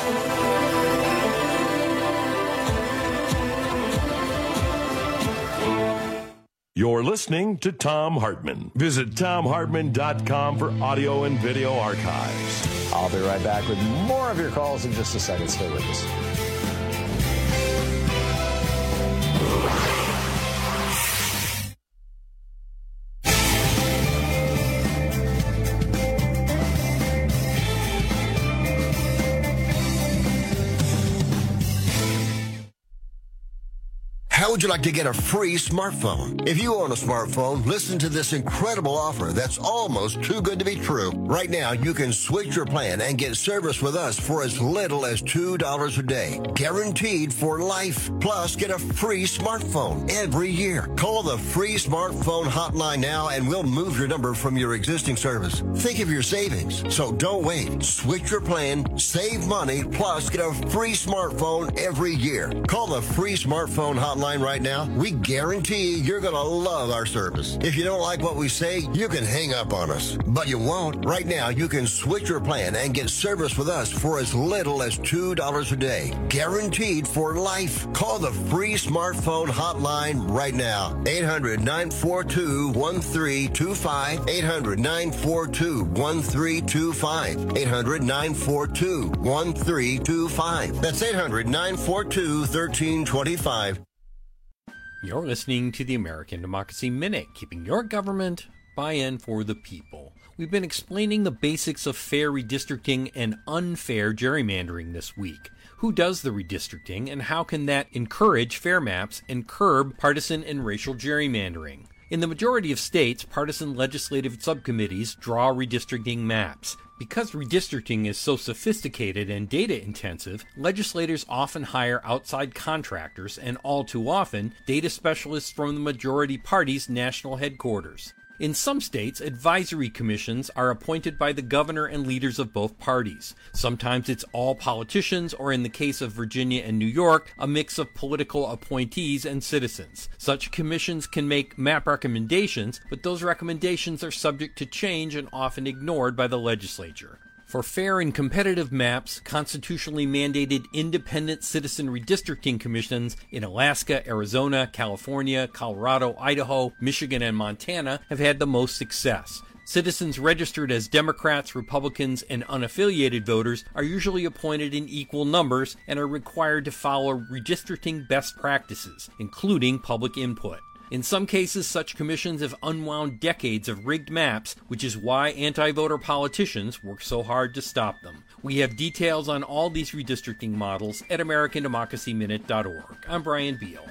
You're listening to Thom Hartmann. Visit Thom Hartmann dot com for audio and video archives. I'll be right back with more of your calls in just a second. Stay with us. How would you like to get a free smartphone? If you own a smartphone, listen to this incredible offer that's almost too good to be true. Right now, you can switch your plan and get service with us for as little as two dollars a day. Guaranteed for life. Plus, get a free smartphone every year. Call the free smartphone hotline now and we'll move your number from your existing service. Think of your savings. So don't wait. Switch your plan, save money, plus get a free smartphone every year. Call the free smartphone hotline right now. We guarantee you're going to love our service. If you don't like what we say, you can hang up on us. But you won't. Right now, you can switch your plan and get service with us for as little as two dollars a day. Guaranteed for life. Call the free smartphone hotline right now. eight hundred, nine four two, one three two five. eight hundred, nine four two, one three two five. eight hundred, nine four two, one three two five. That's eight hundred, nine four two, one three two five. You're listening to the American Democracy Minute, keeping your government buy-in for the people. We've been explaining the basics of fair redistricting and unfair gerrymandering this week. Who does the redistricting, and how can that encourage fair maps and curb partisan and racial gerrymandering? In the majority of states, partisan legislative subcommittees draw redistricting maps. Because redistricting is so sophisticated and data-intensive, legislators often hire outside contractors and all too often, data specialists from the majority party's national headquarters. In some states, advisory commissions are appointed by the governor and leaders of both parties. Sometimes it's all politicians, or in the case of Virginia and New York, a mix of political appointees and citizens. Such commissions can make map recommendations, but those recommendations are subject to change and often ignored by the legislature. For fair and competitive maps, constitutionally mandated independent citizen redistricting commissions in Alaska, Arizona, California, Colorado, Idaho, Michigan, and Montana have had the most success. Citizens registered as Democrats, Republicans, and unaffiliated voters are usually appointed in equal numbers and are required to follow redistricting best practices, including public input. In some cases, such commissions have unwound decades of rigged maps, which is why anti-voter politicians work so hard to stop them. We have details on all these redistricting models at American Democracy Minute dot org. I'm Brian Beal.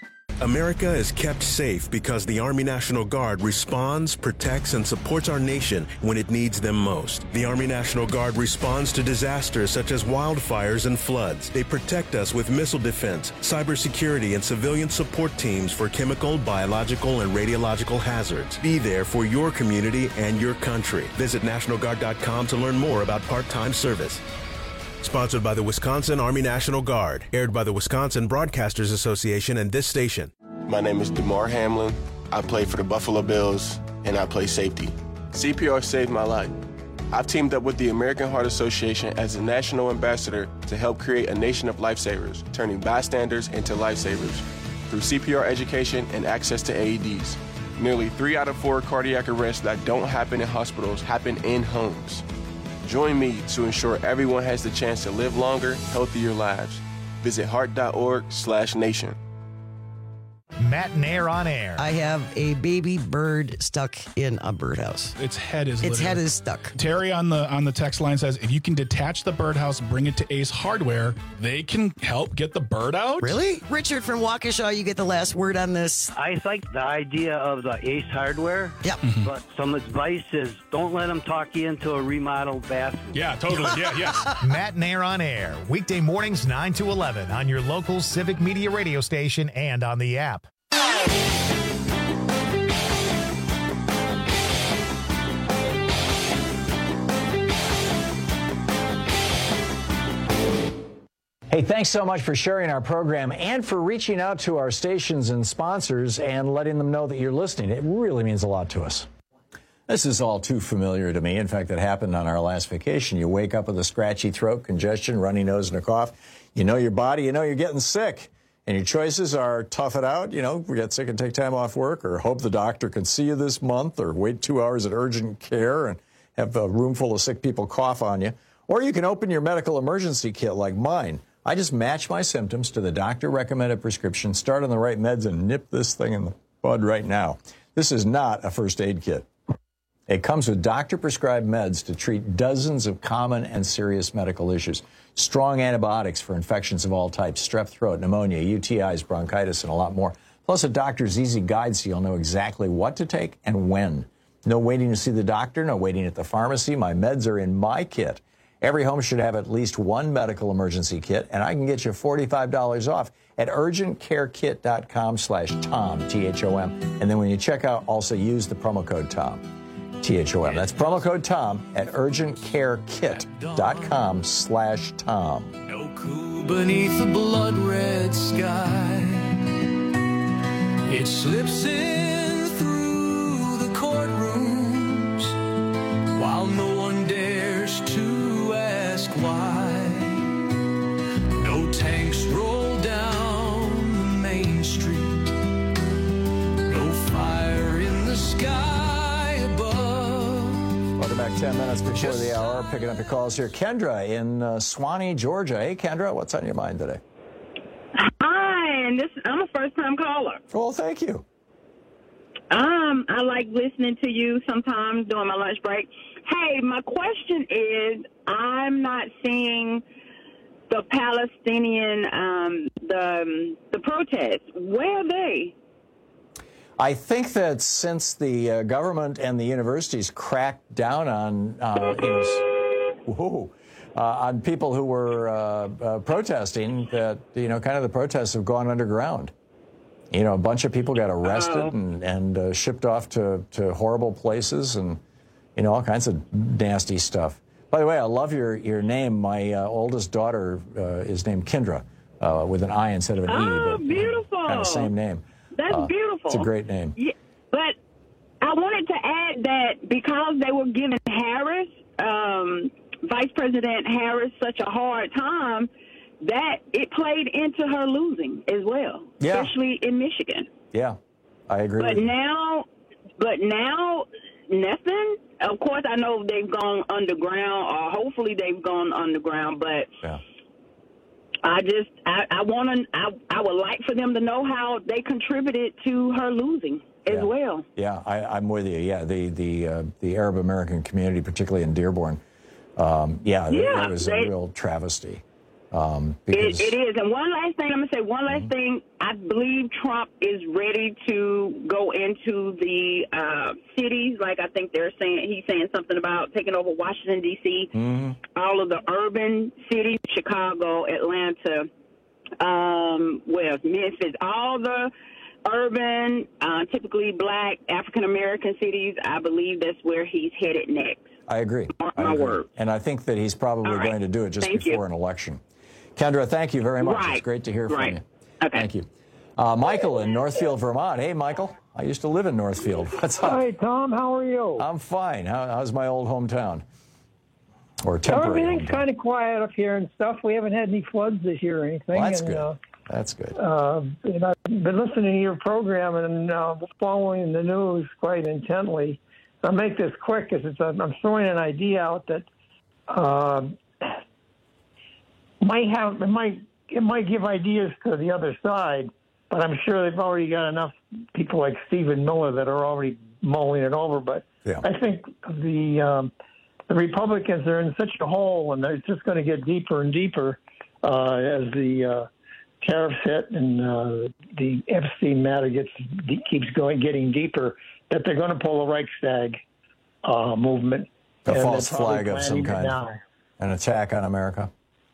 America is kept safe because the Army National Guard responds, protects, and supports our nation when it needs them most. The Army National Guard responds to disasters such as wildfires and floods. They protect us with missile defense, cybersecurity, and civilian support teams for chemical, biological, and radiological hazards. Be there for your community and your country. Visit National Guard dot com to learn more about part-time service. Sponsored by the Wisconsin Army National Guard. Aired by the Wisconsin Broadcasters Association and this station. My name is DeMar Hamlin. I play for the Buffalo Bills, and I play safety. C P R saved my life. I've teamed up with the American Heart Association as a national ambassador to help create a nation of lifesavers, turning bystanders into lifesavers through C P R education and access to A E Ds. Nearly three out of four cardiac arrests that don't happen in hospitals happen in homes. Join me to ensure everyone has the chance to live longer, healthier lives. Visit heart dot org slash nation. Matt and Air on Air. I have a baby bird stuck in a birdhouse. Its head is Its literally- head is stuck. Terry on the on the text line says, if you can detach the birdhouse, bring it to Ace Hardware, they can help get the bird out. Really? Richard from Waukesha, you get the last word on this. I like the idea of the Ace Hardware. Yeah. Mm-hmm. But some advice is don't let them talk you into a remodeled bathroom. Yeah, totally. Yeah, yeah. Matt and Air on Air, weekday mornings nine to eleven on your local Civic Media radio station and on the app. Hey, thanks so much for sharing our program and for reaching out to our stations and sponsors and letting them know that you're listening. It really means a lot to us. This is all too familiar to me. In fact, it happened on our last vacation. You wake up with a scratchy throat, congestion, runny nose, and a cough. You know your body, you know you're getting sick. And your choices are tough it out, you know, get sick and take time off work, or hope the doctor can see you this month, or wait two hours at urgent care and have a room full of sick people cough on you. Or you can open your medical emergency kit like mine. I just match my symptoms to the doctor-recommended prescription, start on the right meds, and nip this thing in the bud right now. This is not a first aid kit. It comes with doctor-prescribed meds to treat dozens of common and serious medical issues. Strong antibiotics for infections of all types, strep throat, pneumonia, U T Is, bronchitis, and a lot more. Plus a doctor's easy guide so you'll know exactly what to take and when. No waiting to see the doctor, no waiting at the pharmacy. My meds are in my kit. Every home should have at least one medical emergency kit, and I can get you forty-five dollars off at urgentcarekit.com slash Tom, T H O M. And then when you check out, also use the promo code Tom. T H O M. That's promo code Tom at urgentcarekit.com slash Tom. No cool beneath the blood red sky. It slips in through the courtrooms while no one dares to ask why. No tanks roll down the main street. No fire in the sky. Welcome back. Ten minutes before the hour. Picking up your calls here. Kendra in uh, Swanee, Georgia. Hey, Kendra, what's on your mind today? Hi, and this I'm a first-time caller. Well, thank you. Um, I like listening to you sometimes during my lunch break. Hey, my question is, I'm not seeing the Palestinian, um, the the protests. Where are they? I think that since the uh, government and the universities cracked down on uh, you know, whoa, uh, on people who were uh, uh, protesting, that you know, kind of the protests have gone underground. You know, a bunch of people got arrested Uh-oh. and, and uh, shipped off to, to horrible places, and you know, all kinds of nasty stuff. By the way, I love your your name. My uh, oldest daughter uh, is named Kendra, uh, with an I instead of an oh, E. Oh, beautiful! Kind of same name. That's uh, beautiful. It's a great name. Yeah, but I wanted to add that because they were giving Harris, um, Vice President Harris, such a hard time, that it played into her losing as well, yeah. especially in Michigan. Yeah, I agree. But with now, but now, nothing. Of course, I know they've gone underground, or hopefully they've gone underground, but. Yeah. I just, I, I want to, I, I would like for them to know how they contributed to her losing as yeah. well. Yeah, I, I'm with you. Yeah, the the uh, the Arab American community, particularly in Dearborn, um, yeah, yeah, it was they, a real travesty. Um, it, it is. And one last thing, I'm going to say one last mm-hmm. thing. I believe Trump is ready to go into the uh, cities. Like I think they're saying, he's saying something about taking over Washington, D C, mm-hmm. all of the urban cities, Chicago, Atlanta, um, well, Memphis, all the urban, uh, typically black, African-American cities. I believe that's where he's headed next. I agree. Mark I my agree. word. And I think that he's probably right. going to do it just Thank before you. an election. Kendra, thank you very much. Right. It's great to hear right. from you. Okay. Thank you. Uh, Michael in Northfield, Vermont. Hey, Michael. I used to live in Northfield. What's up? Hi, Tom. How are you? I'm fine. How, how's my old hometown? Or temporary Everything's hometown? kind of quiet up here and stuff. We haven't had any floods this year or anything. Well, that's and, good. Uh, that's good. Uh, and I've been listening to your program and uh, following the news quite intently. I'll make this quick because it's a, I'm throwing an idea out that uh, might have it might it might give ideas to the other side. but I'm sure they've already got enough people like Stephen Miller that are already mulling it over. But yeah. I think the um, the Republicans are in such a hole, and it's just going to get deeper and deeper uh, as the uh, tariffs hit and uh, the Epstein matter gets keeps going, getting deeper, that they're going to pull a Reichstag uh, movement. A false flag of some kind. Now. An attack on America?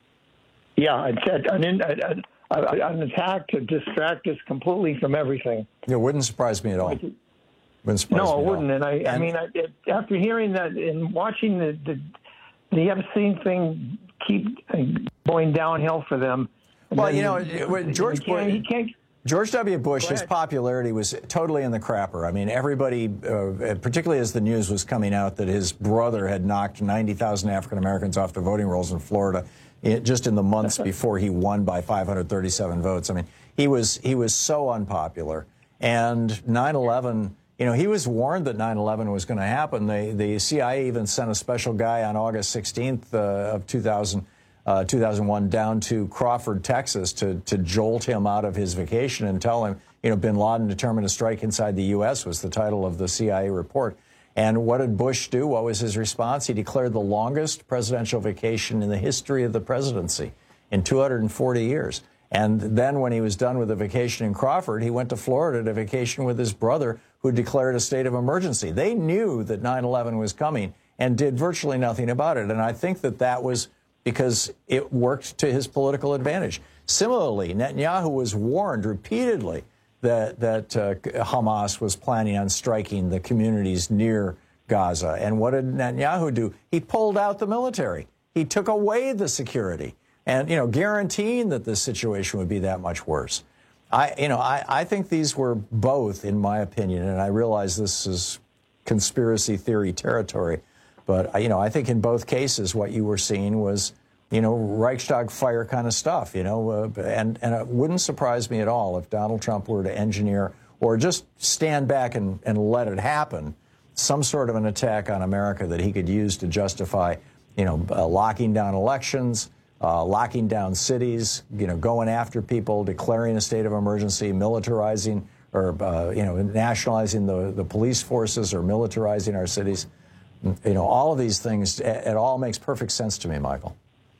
Yeah, an, an, an, an attack to distract us completely from everything. It wouldn't surprise me at all. Wouldn't surprise no, me it wouldn't. At all. And I, and I mean, I, it, after hearing that and watching the, the, the Epstein thing keep going downhill for them. Well, you know, George he can't, he can't, George W. Bush, his popularity was totally in the crapper. I mean, everybody, uh, particularly as the news was coming out that his brother had knocked ninety thousand African Americans off the voting rolls in Florida it, just in the months before he won by five hundred thirty-seven votes. I mean, he was he was so unpopular. And nine eleven, you know, he was warned that nine eleven was going to happen. They, the C I A even sent a special guy on August sixteenth uh, of two thousand. Uh, two thousand one down to Crawford, Texas, to to jolt him out of his vacation and tell him, you know, bin Laden determined to strike inside the U S was the title of the C I A report. And what did Bush do? What was his response? He declared the longest presidential vacation in the history of the presidency in two hundred forty years. And then when he was done with the vacation in Crawford, he went to Florida to vacation with his brother, who declared a state of emergency. They knew that nine eleven was coming and did virtually nothing about it. And I think that that was because it worked to his political advantage. Similarly, Netanyahu was warned repeatedly that, that uh, Hamas was planning on striking the communities near Gaza. And what did Netanyahu do? He pulled out the military. He took away the security and, you know, guaranteeing that this situation would be that much worse. I, you know, I, I think these were both, in my opinion, and I realize this is conspiracy theory territory, but, you know, I think in both cases what you were seeing was, you know, Reichstag fire kind of stuff, you know, uh, and, and it wouldn't surprise me at all if Donald Trump were to engineer or just stand back and, and let it happen, some sort of an attack on America that he could use to justify, you know, uh, locking down elections, uh, locking down cities, you know, going after people, declaring a state of emergency, militarizing or, uh, you know, nationalizing the, the police forces or militarizing our cities. You know, all of these things, it all makes perfect sense to me, Michael.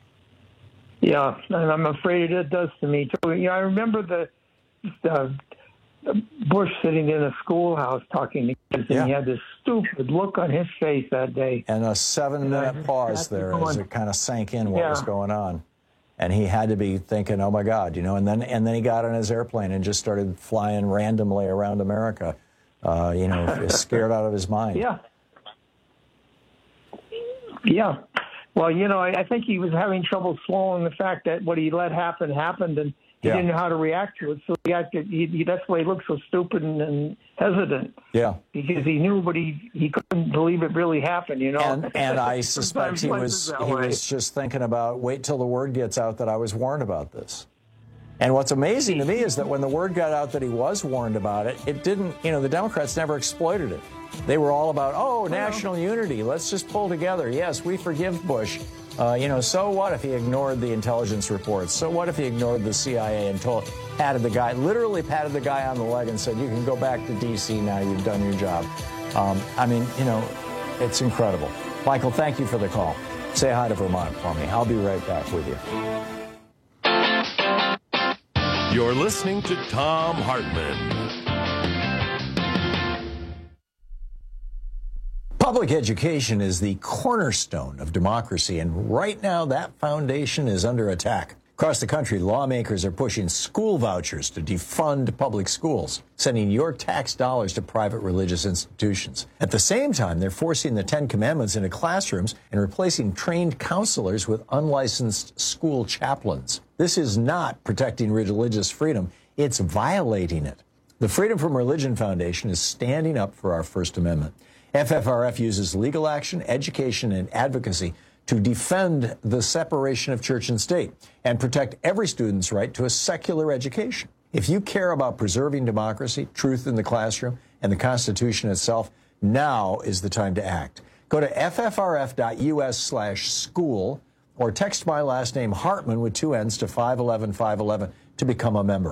Yeah, and I'm afraid it does to me, too. You know, I remember the, the Bush sitting in a schoolhouse talking to kids, and yeah. he had this stupid look on his face that day. And a seven-minute pause there as it kind of sank in what yeah. was going on. And he had to be thinking, oh, my God, you know, and then and then he got on his airplane and just started flying randomly around America, uh, you know, scared out of his mind. Yeah. Yeah. Well, you know, I, I think he was having trouble swallowing the fact that what he let happen happened, and he yeah. didn't know how to react to it. So he acted, he, he, that's why he looked so stupid and, and hesitant. Yeah. Because he knew, but he, he couldn't believe it really happened, you know. And, and I suspect he was he way. was just thinking about, wait till the word gets out that I was warned about this. And what's amazing to me is that when the word got out that he was warned about it, it didn't, you know, the Democrats never exploited it. They were all about, oh, national unity. Let's just pull together. Yes, we forgive Bush. Uh, you know, so what if he ignored the intelligence reports? So what if he ignored the C I A and told, patted the guy, literally patted the guy on the leg and said, you can go back to D C now. You've done your job. Um, I mean, you know, it's incredible. Michael, thank you for the call. Say hi to Vermont for me. I'll be right back with you. You're listening to Thom Hartmann. Public education is the cornerstone of democracy, and right now that foundation is under attack. Across the country, lawmakers are pushing school vouchers to defund public schools, sending your tax dollars to private religious institutions. At the same time, they're forcing the Ten Commandments into classrooms and replacing trained counselors with unlicensed school chaplains. This is not protecting religious freedom, it's violating it. The Freedom from Religion Foundation is standing up for our First Amendment. F F R F uses legal action, education, and advocacy to defend the separation of church and state and protect every student's right to a secular education. If you care about preserving democracy, truth in the classroom, and the Constitution itself, now is the time to act. Go to ffrf.us slash school or text my last name Hartmann with two N's to five one one five one one to become a member.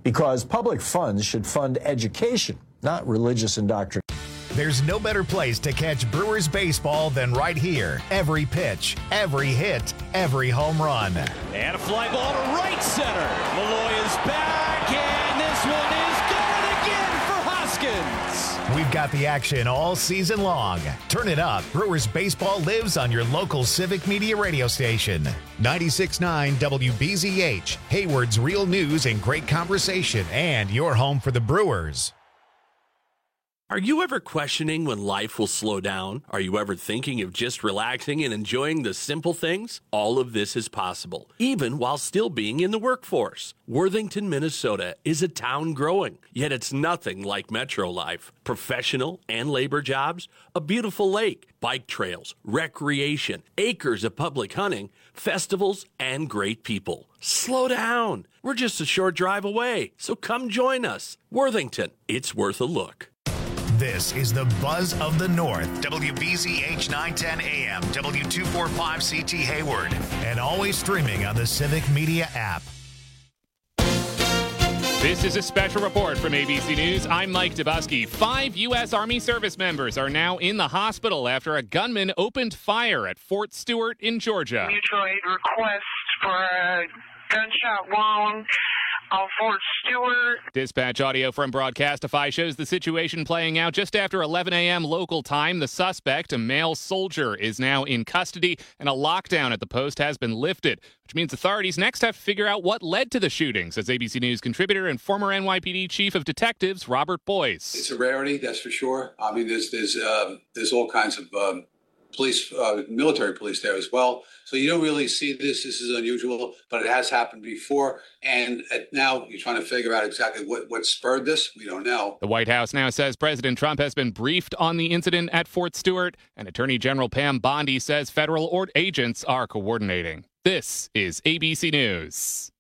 because public funds should fund education, not religious indoctrination. There's no better place to catch Brewers baseball than right here. Every pitch, every hit, every home run. And a fly ball to right center. Malloy is back, and this one is going again for Hoskins. We've got the action all season long. Turn it up. Brewers baseball lives on your local Civic Media radio station. ninety-six point nine W B Z H, Hayward's real news and great conversation, and your home for the Brewers. Are you ever questioning when life will slow down? Are you ever thinking of just relaxing and enjoying the simple things? All of this is possible, even while still being in the workforce. Worthington, Minnesota is a town growing, yet it's nothing like metro life. Professional and labor jobs, a beautiful lake, bike trails, recreation, acres of public hunting, festivals, and great people. Slow down. We're just a short drive away, so come join us. Worthington, it's worth a look. This is the Buzz of the North, W B Z H nine ten A M, W two forty-five C T Hayward, and always streaming on the Civic Media app. This is a special report from A B C News. I'm Mike Dubusky. Five U S Army service members are now in the hospital after a gunman opened fire at Fort Stewart in Georgia. Mutual aid request for a gunshot wound on Fort Stewart. Dispatch audio from Broadcastify shows the situation playing out just after eleven a.m. local time. The suspect, a male soldier, is now in custody, and a lockdown at the post has been lifted, which means authorities next have to figure out what led to the shooting, says A B C News contributor and former N Y P D Chief of Detectives Robert Boyce. It's a rarity, that's for sure. I mean, there's there's uh, there's all kinds of um, police, uh, military police there as well. So you don't really see this. This is unusual, but it has happened before. And now you're trying to figure out exactly what, what spurred this. We don't know. The White House now says President Trump has been briefed on the incident at Fort Stewart, and Attorney General Pam Bondi says federal or agents are coordinating. This is A B C News.